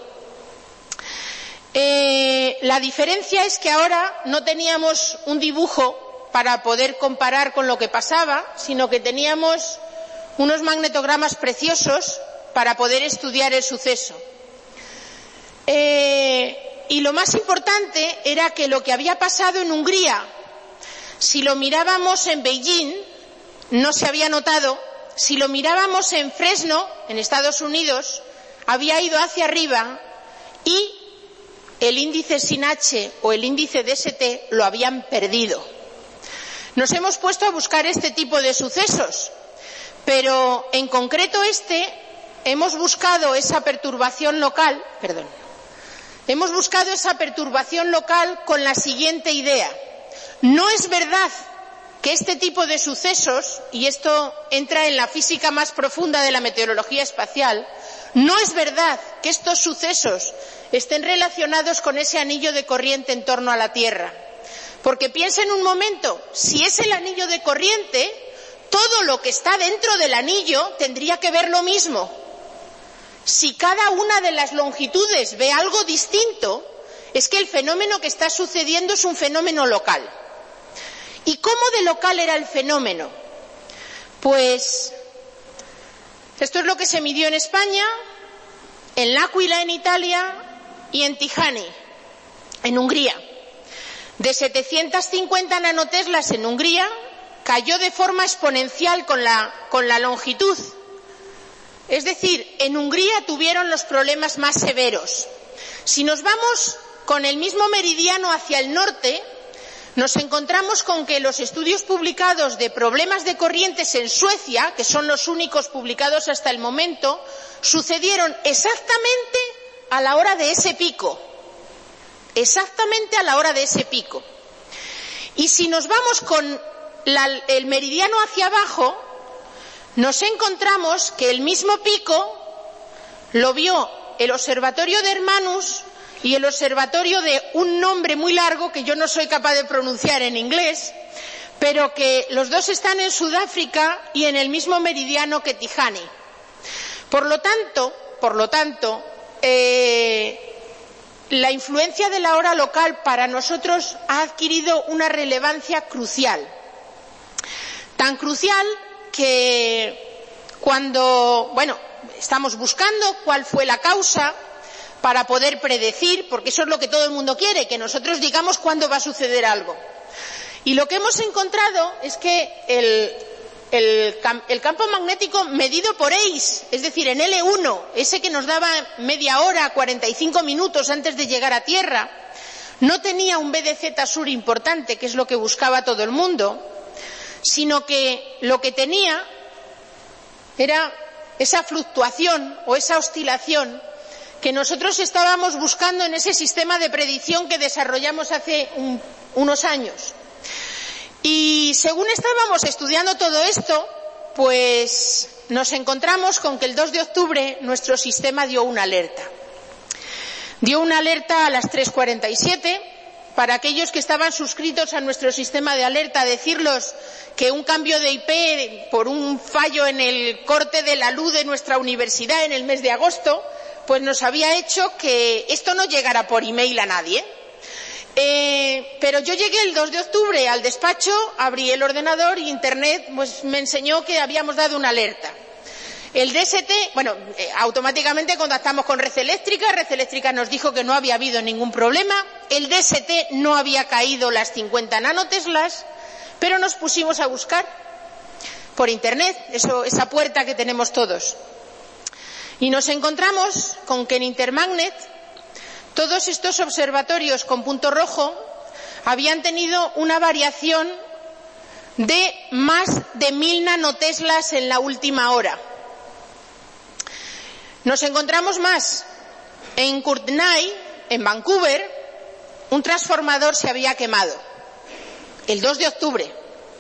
Eh, la diferencia es que ahora no teníamos un dibujo para poder comparar con lo que pasaba, sino que teníamos unos magnetogramas preciosos para poder estudiar el suceso. Eh, y lo más importante era que lo que había pasado en Hungría, si lo mirábamos en Beijing, no se había notado. Si lo mirábamos en Fresno, en Estados Unidos, había ido hacia arriba y el índice sin H o el índice D S T lo habían perdido. Nos hemos puesto a buscar este tipo de sucesos, pero en concreto este, hemos buscado esa perturbación local, perdón, hemos buscado esa perturbación local con la siguiente idea. No es verdad que este tipo de sucesos, y esto entra en la física más profunda de la meteorología espacial, no es verdad que estos sucesos estén relacionados con ese anillo de corriente en torno a la Tierra. Porque piensen un momento, si es el anillo de corriente, todo lo que está dentro del anillo tendría que ver lo mismo. Si cada una de las longitudes ve algo distinto, es que el fenómeno que está sucediendo es un fenómeno local. ¿Y cómo de local era el fenómeno? Pues esto es lo que se midió en España, en L'Aquila en Italia y en Tihany, en Hungría. De setecientas cincuenta nanoteslas en Hungría, cayó de forma exponencial con la, con la longitud. Es decir, en Hungría tuvieron los problemas más severos. Si nos vamos con el mismo meridiano hacia el norte, nos encontramos con que los estudios publicados de problemas de corrientes en Suecia, que son los únicos publicados hasta el momento, sucedieron exactamente a la hora de ese pico. Exactamente a la hora de ese pico. Y si nos vamos con la, el meridiano hacia abajo, nos encontramos que el mismo pico lo vio el observatorio de Hermanus y el observatorio de un nombre muy largo que yo no soy capaz de pronunciar en inglés, pero que los dos están en Sudáfrica y en el mismo meridiano que Tihany. Por lo tanto, por lo tanto, eh, la influencia de la hora local para nosotros ha adquirido una relevancia crucial. Tan crucial que cuando, bueno, estamos buscando cuál fue la causa para poder predecir, porque eso es lo que todo el mundo quiere, que nosotros digamos cuándo va a suceder algo. Y lo que hemos encontrado es que el, el, el campo magnético medido por A I S, es decir, en L uno, ese que nos daba media hora, cuarenta y cinco minutos antes de llegar a Tierra, no tenía un B de Z sur importante, que es lo que buscaba todo el mundo, sino que lo que tenía era esa fluctuación o esa oscilación que nosotros estábamos buscando en ese sistema de predicción que desarrollamos hace un, unos años. Y según estábamos estudiando todo esto, pues nos encontramos con que el dos de octubre nuestro sistema dio una alerta. Dio una alerta a las tres cuarenta y siete. Para aquellos que estaban suscritos a nuestro sistema de alerta, decirlos que un cambio de I P por un fallo en el corte de la luz de nuestra universidad en el mes de agosto, pues nos había hecho que esto no llegara por email a nadie. Eh, pero yo llegué el dos de octubre al despacho, abrí el ordenador y Internet pues, me enseñó que habíamos dado una alerta. El D S T, bueno, eh, automáticamente contactamos con Red Eléctrica, Red Eléctrica nos dijo que no había habido ningún problema, el D S T no había caído las cincuenta nanoteslas, pero nos pusimos a buscar por Internet, eso, esa puerta que tenemos todos. Y nos encontramos con que en Intermagnet todos estos observatorios con punto rojo habían tenido una variación de más de mil nanoteslas en la última hora. Nos encontramos más. En Courtenay, en Vancouver, un transformador se había quemado el dos de octubre.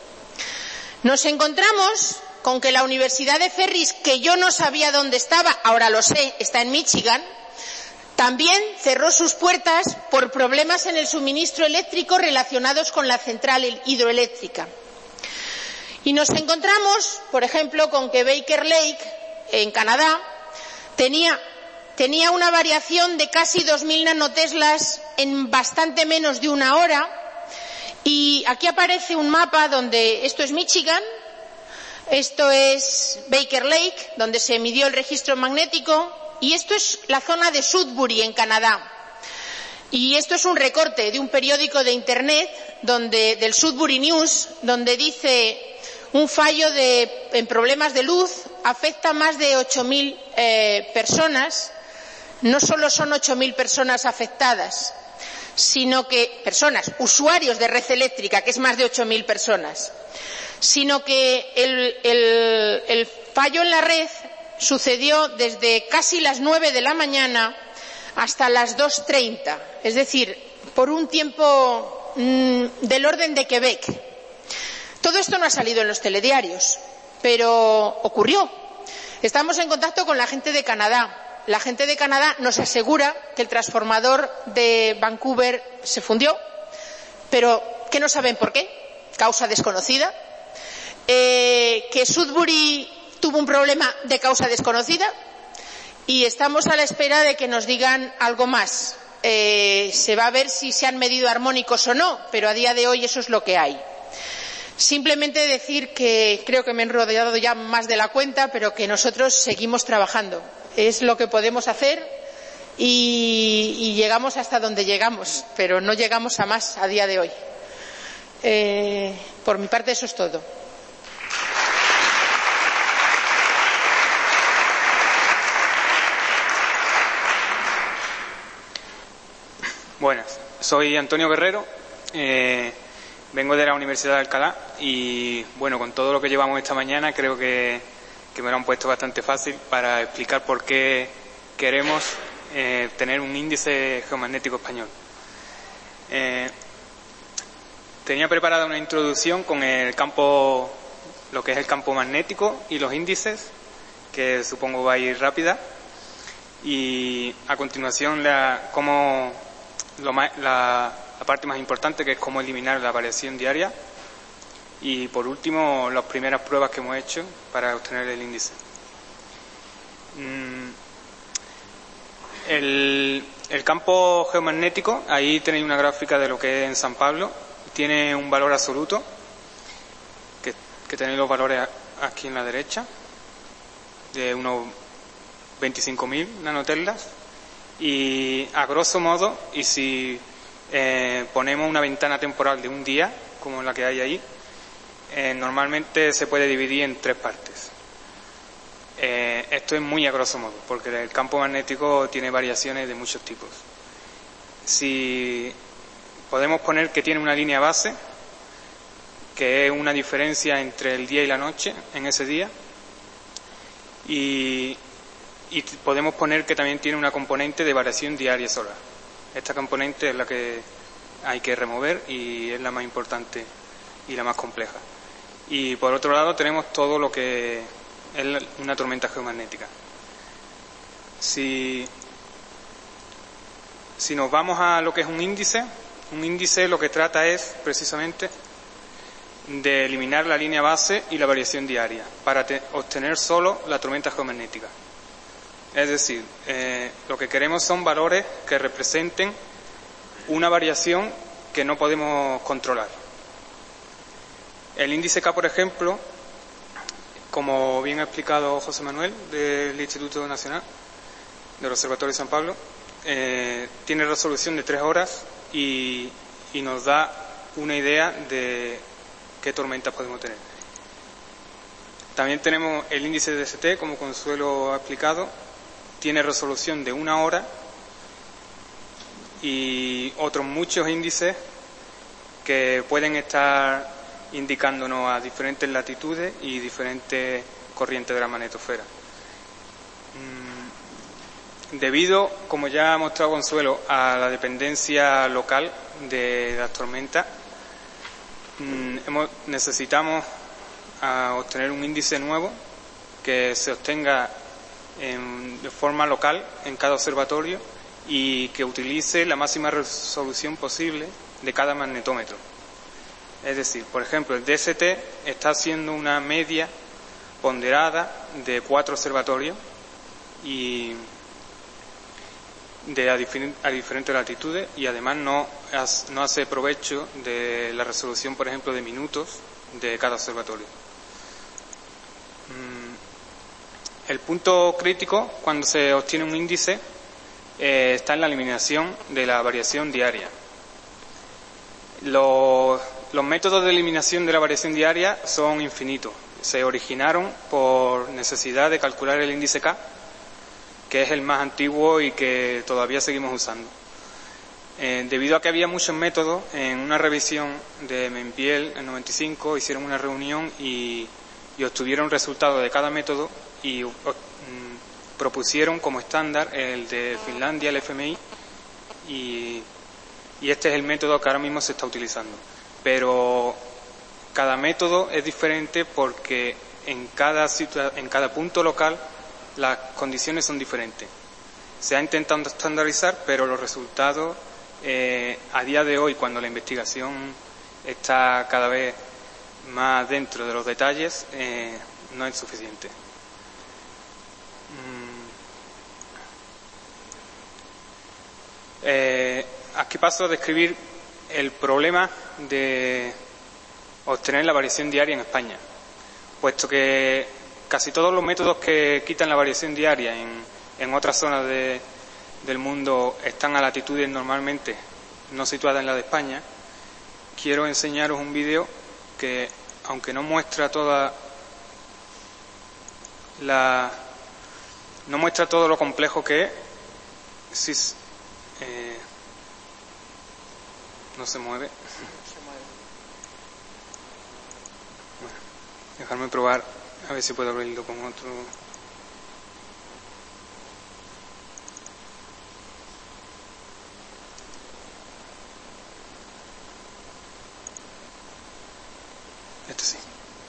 Nos encontramos con que la Universidad de Ferris, que yo no sabía dónde estaba, ahora lo sé, está en Michigan, también cerró sus puertas por problemas en el suministro eléctrico relacionados con la central hidroeléctrica. Y nos encontramos, por ejemplo, con que Baker Lake, en Canadá, tenía, tenía una variación de casi dos mil nanoteslas en bastante menos de una hora. Y aquí aparece un mapa donde esto es Michigan, esto es Baker Lake, donde se midió el registro magnético, y esto es la zona de Sudbury, en Canadá. Y esto es un recorte de un periódico de Internet, donde, del Sudbury News, donde dice un fallo de, en problemas de luz afecta a más de ocho mil eh, personas. No solo son ocho mil personas afectadas, sino que personas, usuarios de red eléctrica, que es más de ocho mil personas, sino que el, el, el fallo en la red sucedió desde casi las nueve de la mañana hasta las dos treinta, es decir, por un tiempo mmm, del orden de Quebec. Todo esto no ha salido en los telediarios, pero ocurrió. Estamos en contacto con la gente de Canadá. La gente de Canadá nos asegura que el transformador de Vancouver se fundió, pero que no saben por qué, causa desconocida, eh, que Sudbury tuvo un problema de causa desconocida, y estamos a la espera de que nos digan algo más. Eh, se va a ver si se han medido armónicos o no, pero a día de hoy eso es lo que hay. Simplemente decir que creo que me he enrollado ya más de la cuenta, pero que nosotros seguimos trabajando. Es lo que podemos hacer y, y llegamos hasta donde llegamos, pero no llegamos a más a día de hoy. Eh, por mi parte eso es todo. Buenas, soy Antonio Guerrero, eh, vengo de la Universidad de Alcalá y, bueno, con todo lo que llevamos esta mañana creo que, que me lo han puesto bastante fácil para explicar por qué queremos eh, tener un índice geomagnético español. Eh, tenía preparada una introducción con el campo, lo que es el campo magnético y los índices, que supongo va a ir rápida, y a continuación la, cómo Lo más, la, la parte más importante, que es cómo eliminar la variación diaria, y por último las primeras pruebas que hemos hecho para obtener el índice. Mm, el, el campo geomagnético, ahí tenéis una gráfica de lo que es en San Pablo, tiene un valor absoluto, que, que tenéis los valores aquí en la derecha, de unos veinticinco mil nanoteslas. Y a grosso modo, y si eh, ponemos una ventana temporal de un día, como la que hay ahí, eh, normalmente se puede dividir en tres partes. Eh, esto es muy a grosso modo, porque el campo magnético tiene variaciones de muchos tipos. Si podemos poner que tiene una línea base, que es una diferencia entre el día y la noche en ese día, y Y podemos poner que también tiene una componente de variación diaria solar. Esta componente es la que hay que remover y es la más importante y la más compleja. Y por otro lado tenemos todo lo que es una tormenta geomagnética. Si, si nos vamos a lo que es un índice, un índice lo que trata es precisamente de eliminar la línea base y la variación diaria para te, obtener solo la tormenta geomagnética. Es decir, eh, lo que queremos son valores que representen una variación que no podemos controlar. El índice K, por ejemplo, como bien ha explicado José Manuel del Instituto Nacional del Observatorio de San Pablo, eh, tiene resolución de tres horas y, y nos da una idea de qué tormentas podemos tener. También tenemos el índice de D S T, como Consuelo ha explicado, tiene resolución de una hora y otros muchos índices que pueden estar indicándonos a diferentes latitudes y diferentes corrientes de la magnetosfera. Debido, como ya ha mostrado Consuelo, a la dependencia local de las tormentas, hemos, necesitamos a obtener un índice nuevo que se obtenga en, de forma local en cada observatorio y que utilice la máxima resolución posible de cada magnetómetro. Es decir, por ejemplo, el D S T está haciendo una media ponderada de cuatro observatorios y de a, difer a diferentes latitudes, y además no, has, no hace provecho de la resolución, por ejemplo, de minutos de cada observatorio. El punto crítico cuando se obtiene un índice eh, está en la eliminación de la variación diaria. Los, los métodos de eliminación de la variación diaria son infinitos. Se originaron por necesidad de calcular el índice K, que es el más antiguo y que todavía seguimos usando. Eh, debido a que había muchos métodos, en una revisión de Mempiel en noventa y cinco hicieron una reunión y, y obtuvieron resultados de cada método y o, mm, propusieron como estándar el de Finlandia, el F M I, y, y este es el método que ahora mismo se está utilizando. Pero cada método es diferente porque en cada, en cada punto local las condiciones son diferentes. Se ha intentado estandarizar, pero los resultados eh, a día de hoy, cuando la investigación está cada vez más dentro de los detalles, eh, no es suficiente. Eh, aquí paso a describir el problema de obtener la variación diaria en España, puesto que casi todos los métodos que quitan la variación diaria en, en otras zonas de, del mundo están a latitudes normalmente no situadas en la de España. Quiero enseñaros un vídeo que, aunque no muestra toda la no muestra todo lo complejo que es, si, eh, no se mueve. Bueno, dejarme probar a ver si puedo abrirlo con otro. Este sí.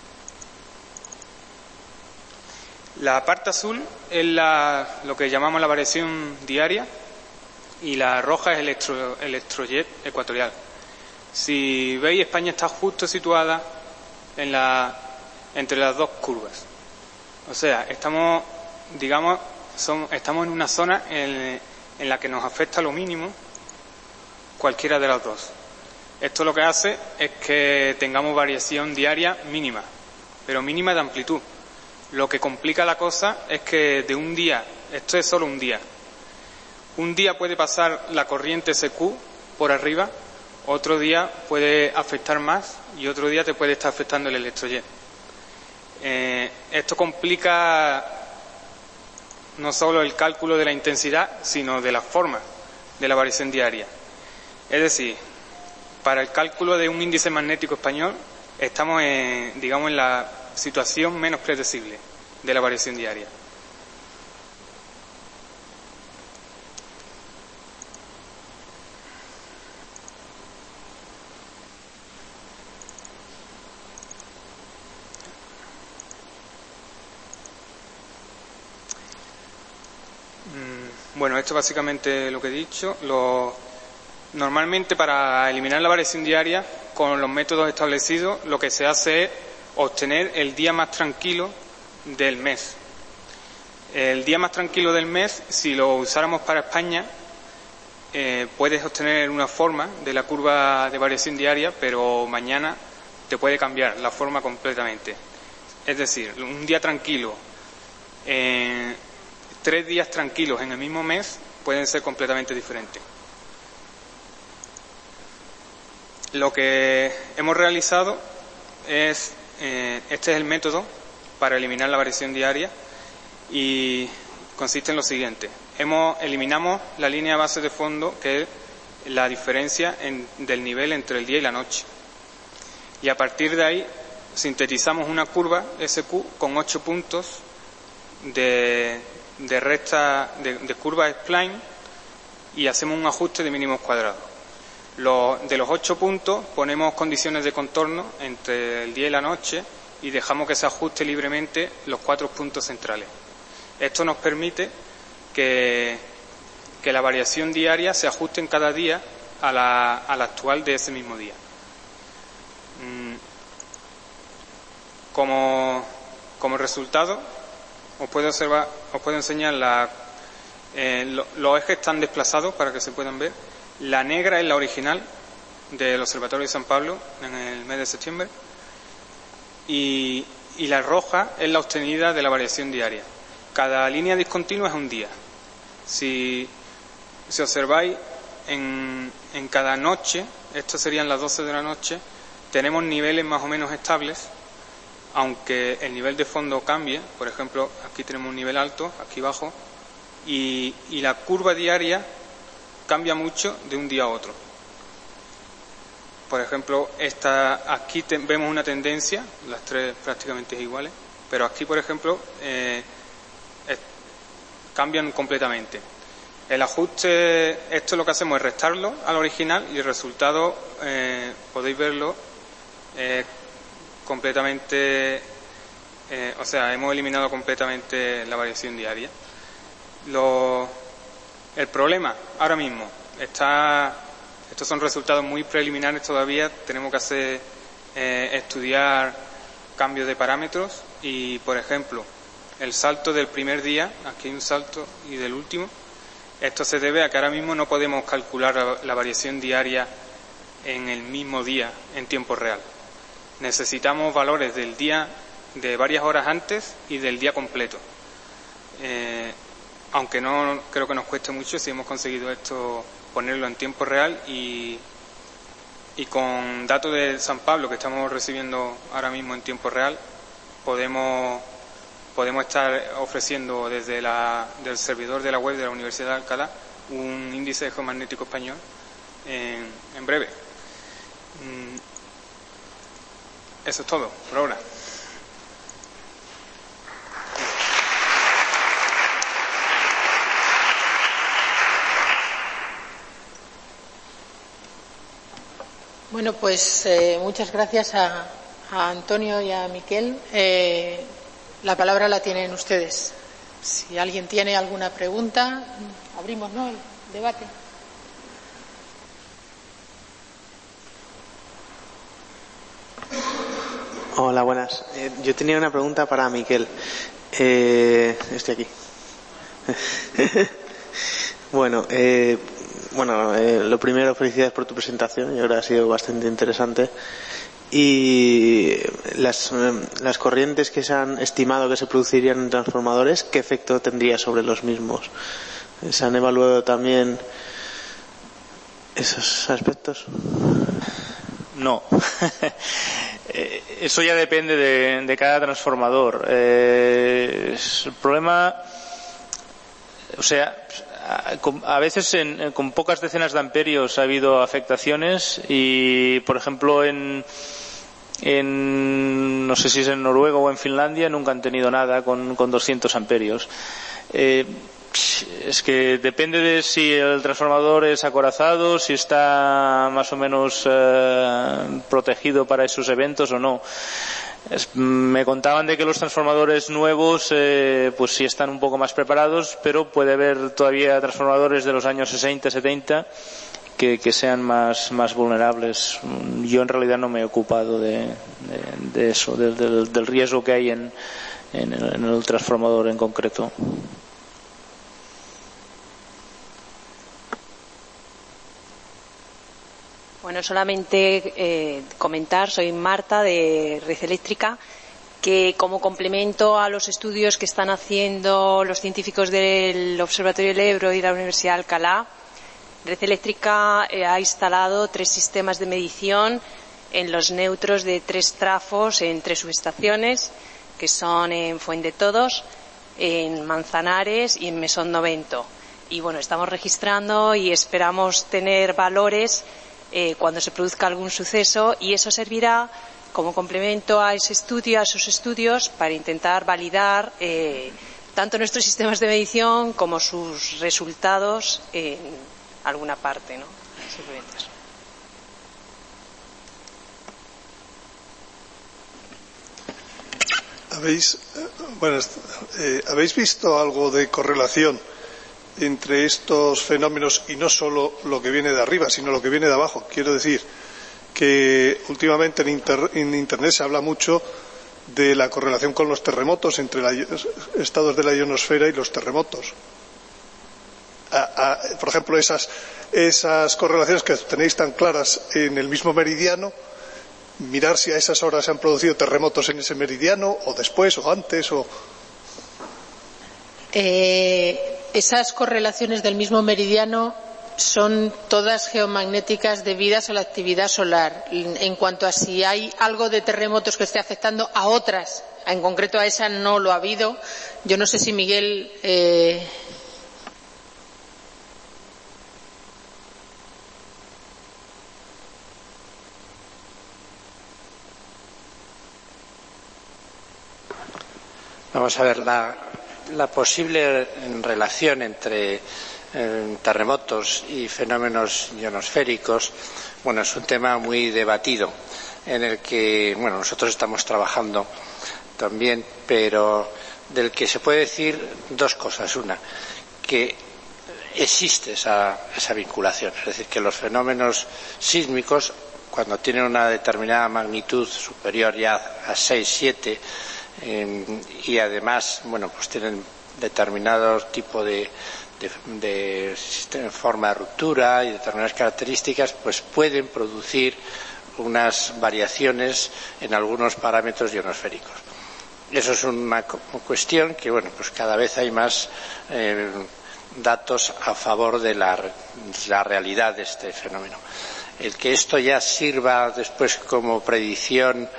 La parte azul es la, lo que llamamos la variación diaria, y la roja es el electro, electrojet ecuatorial. Si veis, España está justo situada en la, entre las dos curvas. O sea, estamos, digamos, son, estamos en una zona en, en la que nos afecta lo mínimo cualquiera de las dos. Esto lo que hace es que tengamos variación diaria mínima, pero mínima de amplitud. Lo que complica la cosa es que de un día, esto es solo un día, un día puede pasar la corriente S Q por arriba, otro día puede afectar más y otro día te puede estar afectando el electrojet. Eh, esto complica no solo el cálculo de la intensidad, sino de la forma de la variación diaria. Es decir, para el cálculo de un índice magnético español estamos en, digamos, en la situación menos predecible de la variación diaria. Bueno, esto es básicamente lo que he dicho. Lo, normalmente, para eliminar la variación diaria, con los métodos establecidos, lo que se hace es obtener el día más tranquilo del mes. El día más tranquilo del mes, si lo usáramos para España, eh, puedes obtener una forma de la curva de variación diaria, pero mañana te puede cambiar la forma completamente. es decir, un día tranquilo, eh, tres días tranquilos en el mismo mes pueden ser completamente diferentes. Lo que hemos realizado es, eh, este es el método para eliminar la variación diaria y consiste en lo siguiente. Hemos, eliminamos la línea base de fondo, que es la diferencia en, del nivel entre el día y la noche. Y a partir de ahí sintetizamos una curva S Q con ocho puntos de, de recta, de, de curva spline, y hacemos un ajuste de mínimos cuadrados. Lo, de los ocho puntos ponemos condiciones de contorno entre el día y la noche y dejamos que se ajuste libremente los cuatro puntos centrales. Esto nos permite que, que la variación diaria se ajuste en cada día a la, a la actual de ese mismo día. Como, como resultado, os puedo observar, os puedo enseñar la, eh, lo, los ejes están desplazados para que se puedan ver. La negra es la original del Observatorio de San Pablo en el mes de septiembre y, y la roja es la obtenida de la variación diaria. Cada línea discontinua es un día. Si, si observáis en, en cada noche, esto serían las doce de la noche, tenemos niveles más o menos estables, aunque el nivel de fondo cambie. Por ejemplo, aquí tenemos un nivel alto, aquí bajo, y, y la curva diaria cambia mucho de un día a otro. Por ejemplo, esta, aquí te, vemos una tendencia, las tres prácticamente iguales, pero aquí, por ejemplo, eh, es, cambian completamente. El ajuste, esto lo que hacemos es restarlo al original y el resultado, eh, podéis verlo, eh, completamente, eh, o sea, hemos eliminado completamente la variación diaria. Lo, el problema ahora mismo está, estos son resultados muy preliminares todavía, tenemos que hacer, eh, estudiar cambios de parámetros y, por ejemplo, el salto del primer día, aquí hay un salto, y del último, esto se debe a que ahora mismo no podemos calcular la, la variación diaria en el mismo día en tiempo real. Necesitamos valores del día, de varias horas antes y del día completo. Eh, aunque no creo que nos cueste mucho, si hemos conseguido esto, ponerlo en tiempo real y, y con datos de San Pablo que estamos recibiendo ahora mismo en tiempo real, podemos, podemos estar ofreciendo desde la, del servidor de la web de la Universidad de Alcalá un índice geomagnético español en, en breve. Mm, Eso es todo, por ahora. Bueno, pues eh, muchas gracias a, a Antonio y a Miquel. Eh, la palabra la tienen ustedes. Si alguien tiene alguna pregunta, abrimos, ¿no?, el debate. Hola, buenas. Eh, yo tenía una pregunta para Miquel. Eh, estoy aquí. bueno, eh, bueno eh, lo primero, felicidades por tu presentación. Yo creo que ha sido bastante interesante. Y las, las corrientes que se han estimado que se producirían en transformadores, ¿qué efecto tendría sobre los mismos? ¿Se han evaluado también esos aspectos? No. Eso ya depende de, de cada transformador. Eh, el problema, o sea, a, a veces en, con pocas decenas de amperios ha habido afectaciones y, por ejemplo, en, en no sé si es en Noruega o en Finlandia, nunca han tenido nada con, con doscientos amperios. Eh, Es que depende de si el transformador es acorazado, si está más o menos eh, protegido para esos eventos o no. Es, me contaban de que los transformadores nuevos eh, pues sí están un poco más preparados, pero puede haber todavía transformadores de los años sesenta, setenta que, que sean más, más vulnerables. Yo en realidad no me he ocupado de, de, de eso, de, de, del riesgo que hay en, en, el, en el transformador en concreto. Bueno, solamente eh, comentar, soy Marta de Red Eléctrica que como complemento a los estudios que están haciendo los científicos del Observatorio del Ebro y la Universidad de Alcalá, Red Eléctrica eh, ha instalado tres sistemas de medición en los neutros de tres trafos en tres subestaciones, que son en Fuendetodos, en Manzanares y en Mesón Novento. Y bueno, estamos registrando y esperamos tener valores eh, cuando se produzca algún suceso, y eso servirá como complemento a ese estudio, a esos estudios, para intentar validar eh, tanto nuestros sistemas de medición como sus resultados en alguna parte, ¿no? Simplemente eso. ¿Habéis, bueno, eh, ¿Habéis visto algo de correlación entre estos fenómenos y no solo lo que viene de arriba, sino lo que viene de abajo? Quiero decir que últimamente en, inter, en Internet se habla mucho de la correlación con los terremotos, entre los estados de la ionosfera y los terremotos. A, a, por ejemplo, esas, esas correlaciones que tenéis tan claras en el mismo meridiano, mirar si a esas horas se han producido terremotos en ese meridiano, o después, o antes, o... Eh, esas correlaciones del mismo meridiano son todas geomagnéticas debidas a la actividad solar. En cuanto a si hay algo de terremotos que esté afectando a otras, en concreto a esa no lo ha habido. Yo no sé si Miguel... Eh... Vamos a ver, la, la posible relación entre eh, terremotos y fenómenos ionosféricos, bueno, es un tema muy debatido, en el que, bueno, nosotros estamos trabajando también, pero del que se puede decir dos cosas. Una, que existe esa, esa vinculación, es decir, que los fenómenos sísmicos, cuando tienen una determinada magnitud superior ya a seis, siete, Eh, y además, bueno, pues tienen determinado tipo de, de, de sistema, forma de ruptura y determinadas características, pues pueden producir unas variaciones en algunos parámetros ionosféricos. Eso es una cuestión que, bueno, pues cada vez hay más eh, datos a favor de la, la realidad de este fenómeno. El que esto ya sirva después como predicción,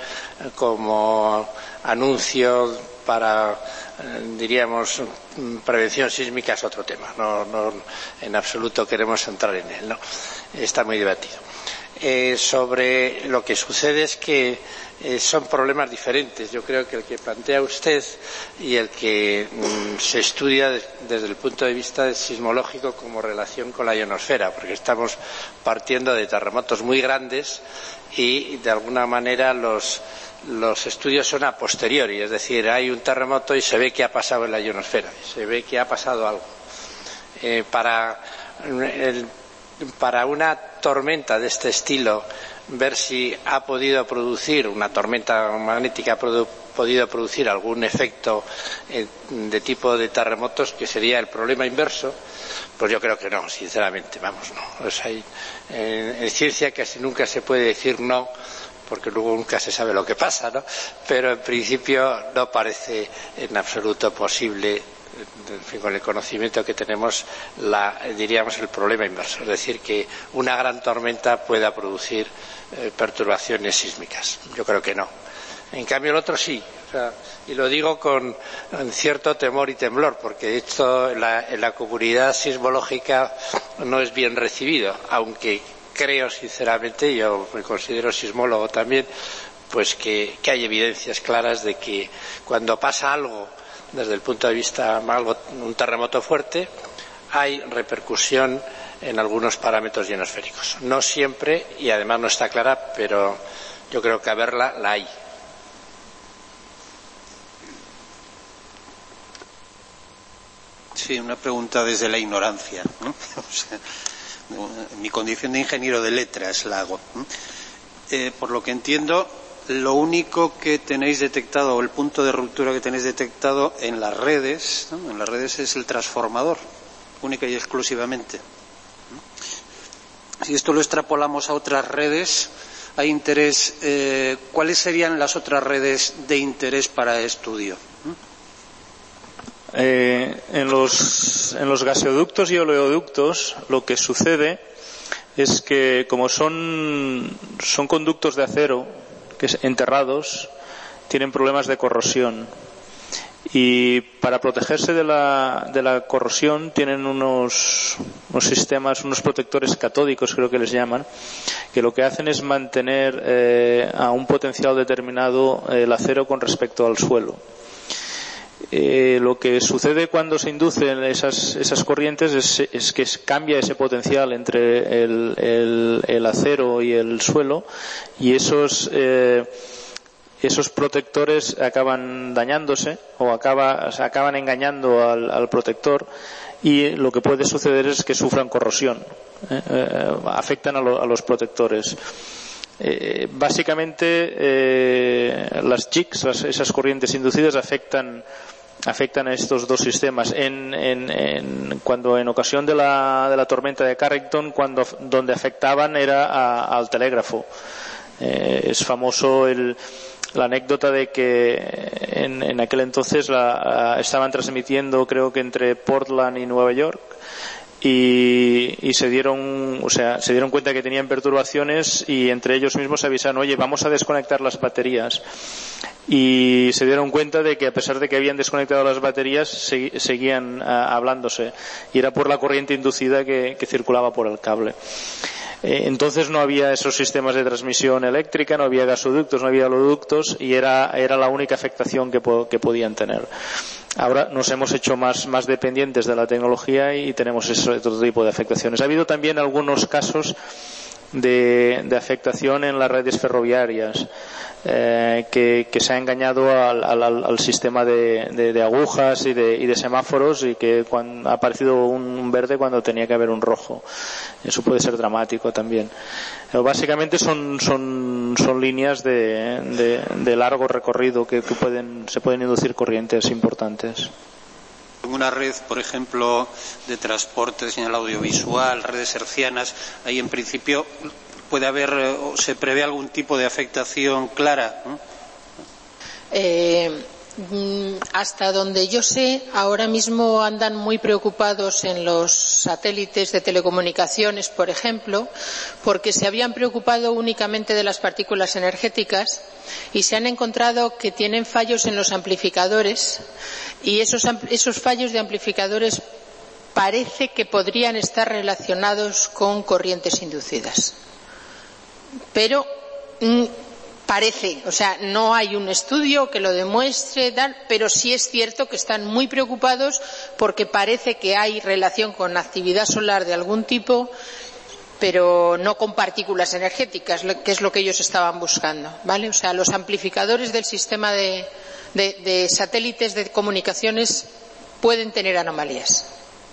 como anuncio para, eh, diríamos, prevención sísmica es otro tema. No, no en absoluto queremos entrar en él, ¿no? Está muy debatido. Eh, sobre lo que sucede es que eh, son problemas diferentes. Yo creo que el que plantea usted y el que mm, se estudia de, desde el punto de vista sismológico como relación con la ionosfera, porque estamos partiendo de terremotos muy grandes y de alguna manera los los estudios son a posteriori, es decir, hay un terremoto y se ve que ha pasado en la ionosfera, se ve que ha pasado algo. Eh, para, el, para una tormenta de este estilo, ver si ha podido producir, una tormenta magnética ha produ, podido producir algún efecto eh, de tipo de terremotos, que sería el problema inverso, pues yo creo que no, sinceramente, vamos, no. Pues hay, eh, en ciencia casi nunca se puede decir no, porque luego nunca se sabe lo que pasa, ¿no? Pero en principio no parece en absoluto posible, en fin, con el conocimiento que tenemos, la, diríamos el problema inverso, es decir, que una gran tormenta pueda producir eh, perturbaciones sísmicas. Yo creo que no. En cambio el otro sí, o sea, y lo digo con cierto temor y temblor, porque esto en la, en la comunidad sismológica no es bien recibido, aunque creo sinceramente, yo me considero sismólogo también, pues que, que hay evidencias claras de que cuando pasa algo desde el punto de vista, algo, un terremoto fuerte, hay repercusión en algunos parámetros ionosféricos. No siempre, y además no está clara, pero yo creo que a verla la hay. Sí, una pregunta desde la ignorancia, ¿no? O sea, en mi condición de ingeniero de letras la hago. Eh, por lo que entiendo, lo único que tenéis detectado, o el punto de ruptura que tenéis detectado en las redes, ¿no? En las redes es el transformador, única y exclusivamente. Si esto lo extrapolamos a otras redes, hay interés, eh, ¿cuáles serían las otras redes de interés para estudio? Eh, en, los, en los gaseoductos y oleoductos lo que sucede es que como son, son conductos de acero que es, enterrados, tienen problemas de corrosión. Y para protegerse de la, de la corrosión tienen unos, unos sistemas, unos protectores catódicos, creo que les llaman, que lo que hacen es mantener eh, a un potencial determinado el acero con respecto al suelo. Eh, lo que sucede cuando se inducen esas, esas corrientes es, es que cambia ese potencial entre el, el, el acero y el suelo, y esos eh, esos protectores acaban dañándose o acaba, o sea, acaban engañando al, al protector, y lo que puede suceder es que sufran corrosión, eh, eh, afectan a, lo, a los protectores. Eh, básicamente eh, las jigs, las, esas corrientes inducidas afectan afectan a estos dos sistemas. En, en, en, cuando en ocasión de la, de la tormenta de Carrington, cuando donde afectaban era a, al telégrafo. Eh, es famoso el la anécdota de que en, en aquel entonces la, estaban transmitiendo, creo que entre Portland y Nueva York, y, y se dieron, o sea, se dieron cuenta que tenían perturbaciones, y entre ellos mismos avisaron, oye, vamos a desconectar las baterías. Y se dieron cuenta de que a pesar de que habían desconectado las baterías, se, seguían uh, hablándose, y era por la corriente inducida que, que circulaba por el cable. Entonces no había esos sistemas de transmisión eléctrica, no había gasoductos, no había oleoductos, y era, era la única afectación que, po, que podían tener. Ahora nos hemos hecho más, más dependientes de la tecnología y tenemos ese otro tipo de afectaciones. Ha habido también algunos casos de, de afectación en las redes ferroviarias, eh, que, que se ha engañado al, al, al sistema de, de, de agujas y de, y de semáforos, y que cuando ha aparecido un verde cuando tenía que haber un rojo. Eso puede ser dramático también. Pero básicamente son, son, son líneas de, de, de largo recorrido que, que pueden, se pueden inducir corrientes importantes. En una red, por ejemplo, de transporte de señal audiovisual, redes hercianas, ahí en principio puede haber o se prevé algún tipo de afectación clara, ¿no? Eh, hasta donde yo sé, ahora mismo andan muy preocupados en los satélites de telecomunicaciones, por ejemplo, porque se habían preocupado únicamente de las partículas energéticas y se han encontrado que tienen fallos en los amplificadores, y esos, esos fallos de amplificadores parece que podrían estar relacionados con corrientes inducidas. Pero mm, parece, o sea, no hay un estudio que lo demuestre, tal, pero sí es cierto que están muy preocupados porque parece que hay relación con actividad solar de algún tipo, pero no con partículas energéticas, que es lo que ellos estaban buscando, ¿vale? O sea, los amplificadores del sistema de, de, de satélites de comunicaciones pueden tener anomalías.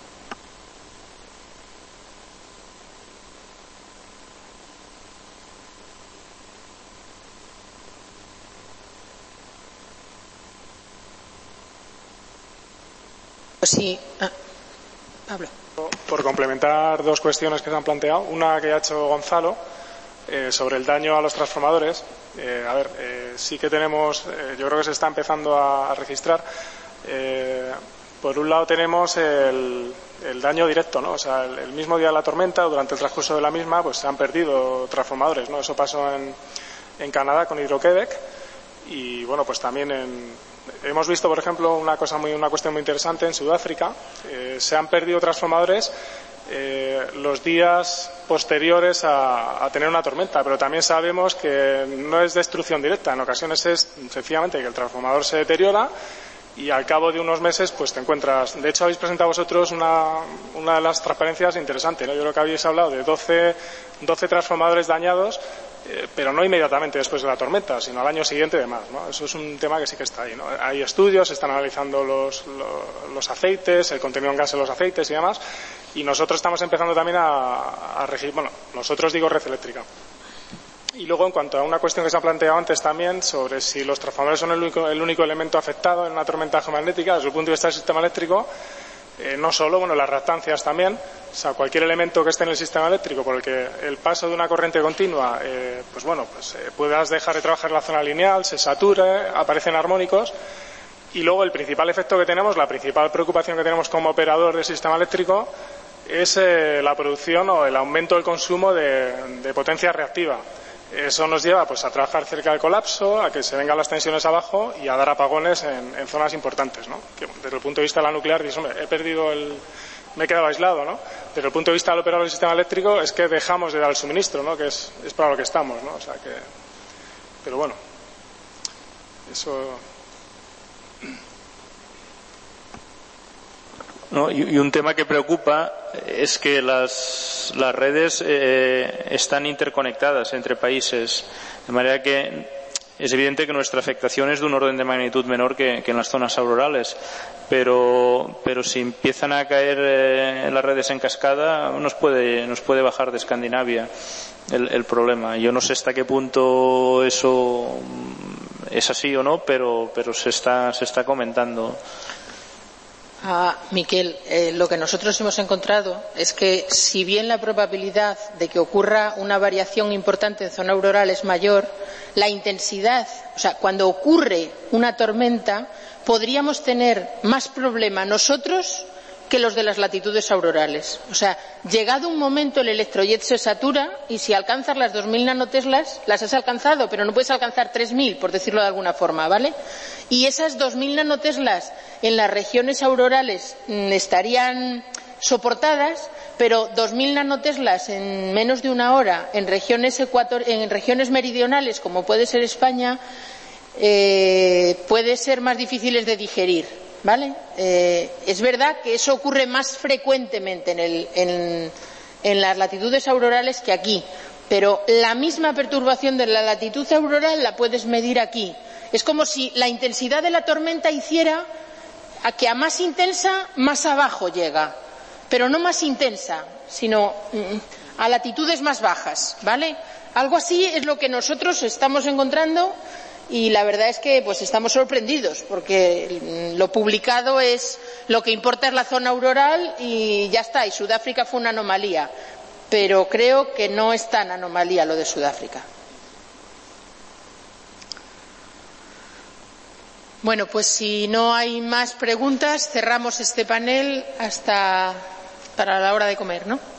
Sí, ah, Pablo. Por complementar dos cuestiones que se han planteado, una que ha hecho Gonzalo eh, sobre el daño a los transformadores. Eh, a ver, eh, sí que tenemos, eh, yo creo que se está empezando a, a registrar. Eh, por un lado tenemos el, el daño directo, ¿no? O sea, el, el mismo día de la tormenta, durante el transcurso de la misma, pues se han perdido transformadores, ¿no? Eso pasó en, en Canadá con Hydro-Quebec, y bueno, pues también en hemos visto, por ejemplo, una cosa muy, una cuestión muy interesante en Sudáfrica. Eh, se han perdido transformadores eh, los días posteriores a, a tener una tormenta, pero también sabemos que no es destrucción directa. En ocasiones es sencillamente que el transformador se deteriora y al cabo de unos meses pues te encuentras. De hecho, habéis presentado vosotros una, una de las transparencias interesantes, ¿no? Yo creo que habéis hablado de doce, doce transformadores dañados, eh, pero no inmediatamente después de la tormenta, sino al año siguiente y demás, ¿no? Eso es un tema que sí que está ahí, ¿no? Hay estudios, se están analizando los, los, los aceites, el contenido en gas en los aceites y demás, y nosotros estamos empezando también a, a regir, bueno, nosotros digo Red Eléctrica. Y luego, en cuanto a una cuestión que se ha planteado antes también, sobre si los transformadores son el único, el único elemento afectado en una tormenta geomagnética, desde el punto de vista del sistema eléctrico, eh, no solo, bueno, las reactancias también, O sea, cualquier elemento que esté en el sistema eléctrico por el que el paso de una corriente continua, eh, pues bueno, pues eh, puedas dejar de trabajar en la zona lineal, se sature, aparecen armónicos. Y luego el principal efecto que tenemos, la principal preocupación que tenemos como operador del sistema eléctrico es eh, la producción o el aumento del consumo de, de potencia reactiva. Eso nos lleva pues a trabajar cerca del colapso, a que se vengan las tensiones abajo y a dar apagones en, en zonas importantes, ¿no? Que desde el punto de vista de la nuclear, dices, hombre, he perdido el, me he quedado aislado, ¿no? Desde el punto de vista del operador del sistema eléctrico es que dejamos de dar el suministro, ¿no? Que es, es para lo que estamos, ¿no? O sea que, pero bueno, eso. No, y, y un tema que preocupa es que las, las redes eh, están interconectadas entre países, de manera que es evidente que nuestra afectación es de un orden de magnitud menor que, que en las zonas aurorales, pero, pero si empiezan a caer eh, las redes en cascada nos puede, nos puede bajar de Escandinavia el, el problema. Yo no sé hasta qué punto eso es así o no, pero, pero se está, se está comentando. Ah, Miquel, eh, lo que nosotros hemos encontrado es que si bien la probabilidad de que ocurra una variación importante en zona auroral es mayor, la intensidad, o sea, cuando ocurre una tormenta, podríamos tener más problema nosotros que los de las latitudes aurorales. O sea, llegado un momento el electrojet se satura y si alcanzas las dos mil nanoteslas, las has alcanzado, pero no puedes alcanzar tres mil, por decirlo de alguna forma, ¿vale? Y esas dos mil nanoteslas en las regiones aurorales mmm, estarían soportadas, pero dos mil nanoteslas en menos de una hora en regiones, ecuator en regiones meridionales, como puede ser España, eh, puede ser más difíciles de digerir. ¿Vale? Eh, es verdad que eso ocurre más frecuentemente en, el, en, en las latitudes aurorales que aquí, pero la misma perturbación de la latitud auroral la puedes medir aquí. Es como si la intensidad de la tormenta hiciera a que a más intensa, más abajo llega, pero no más intensa, sino mm, a latitudes más bajas, ¿vale? Algo así es lo que nosotros estamos encontrando. Y la verdad es que pues estamos sorprendidos porque lo publicado es lo que importa es la zona auroral y ya está, y Sudáfrica fue una anomalía, pero creo que no es tan anomalía lo de Sudáfrica. Bueno, pues si no hay más preguntas, cerramos este panel hasta para la hora de comer, ¿no?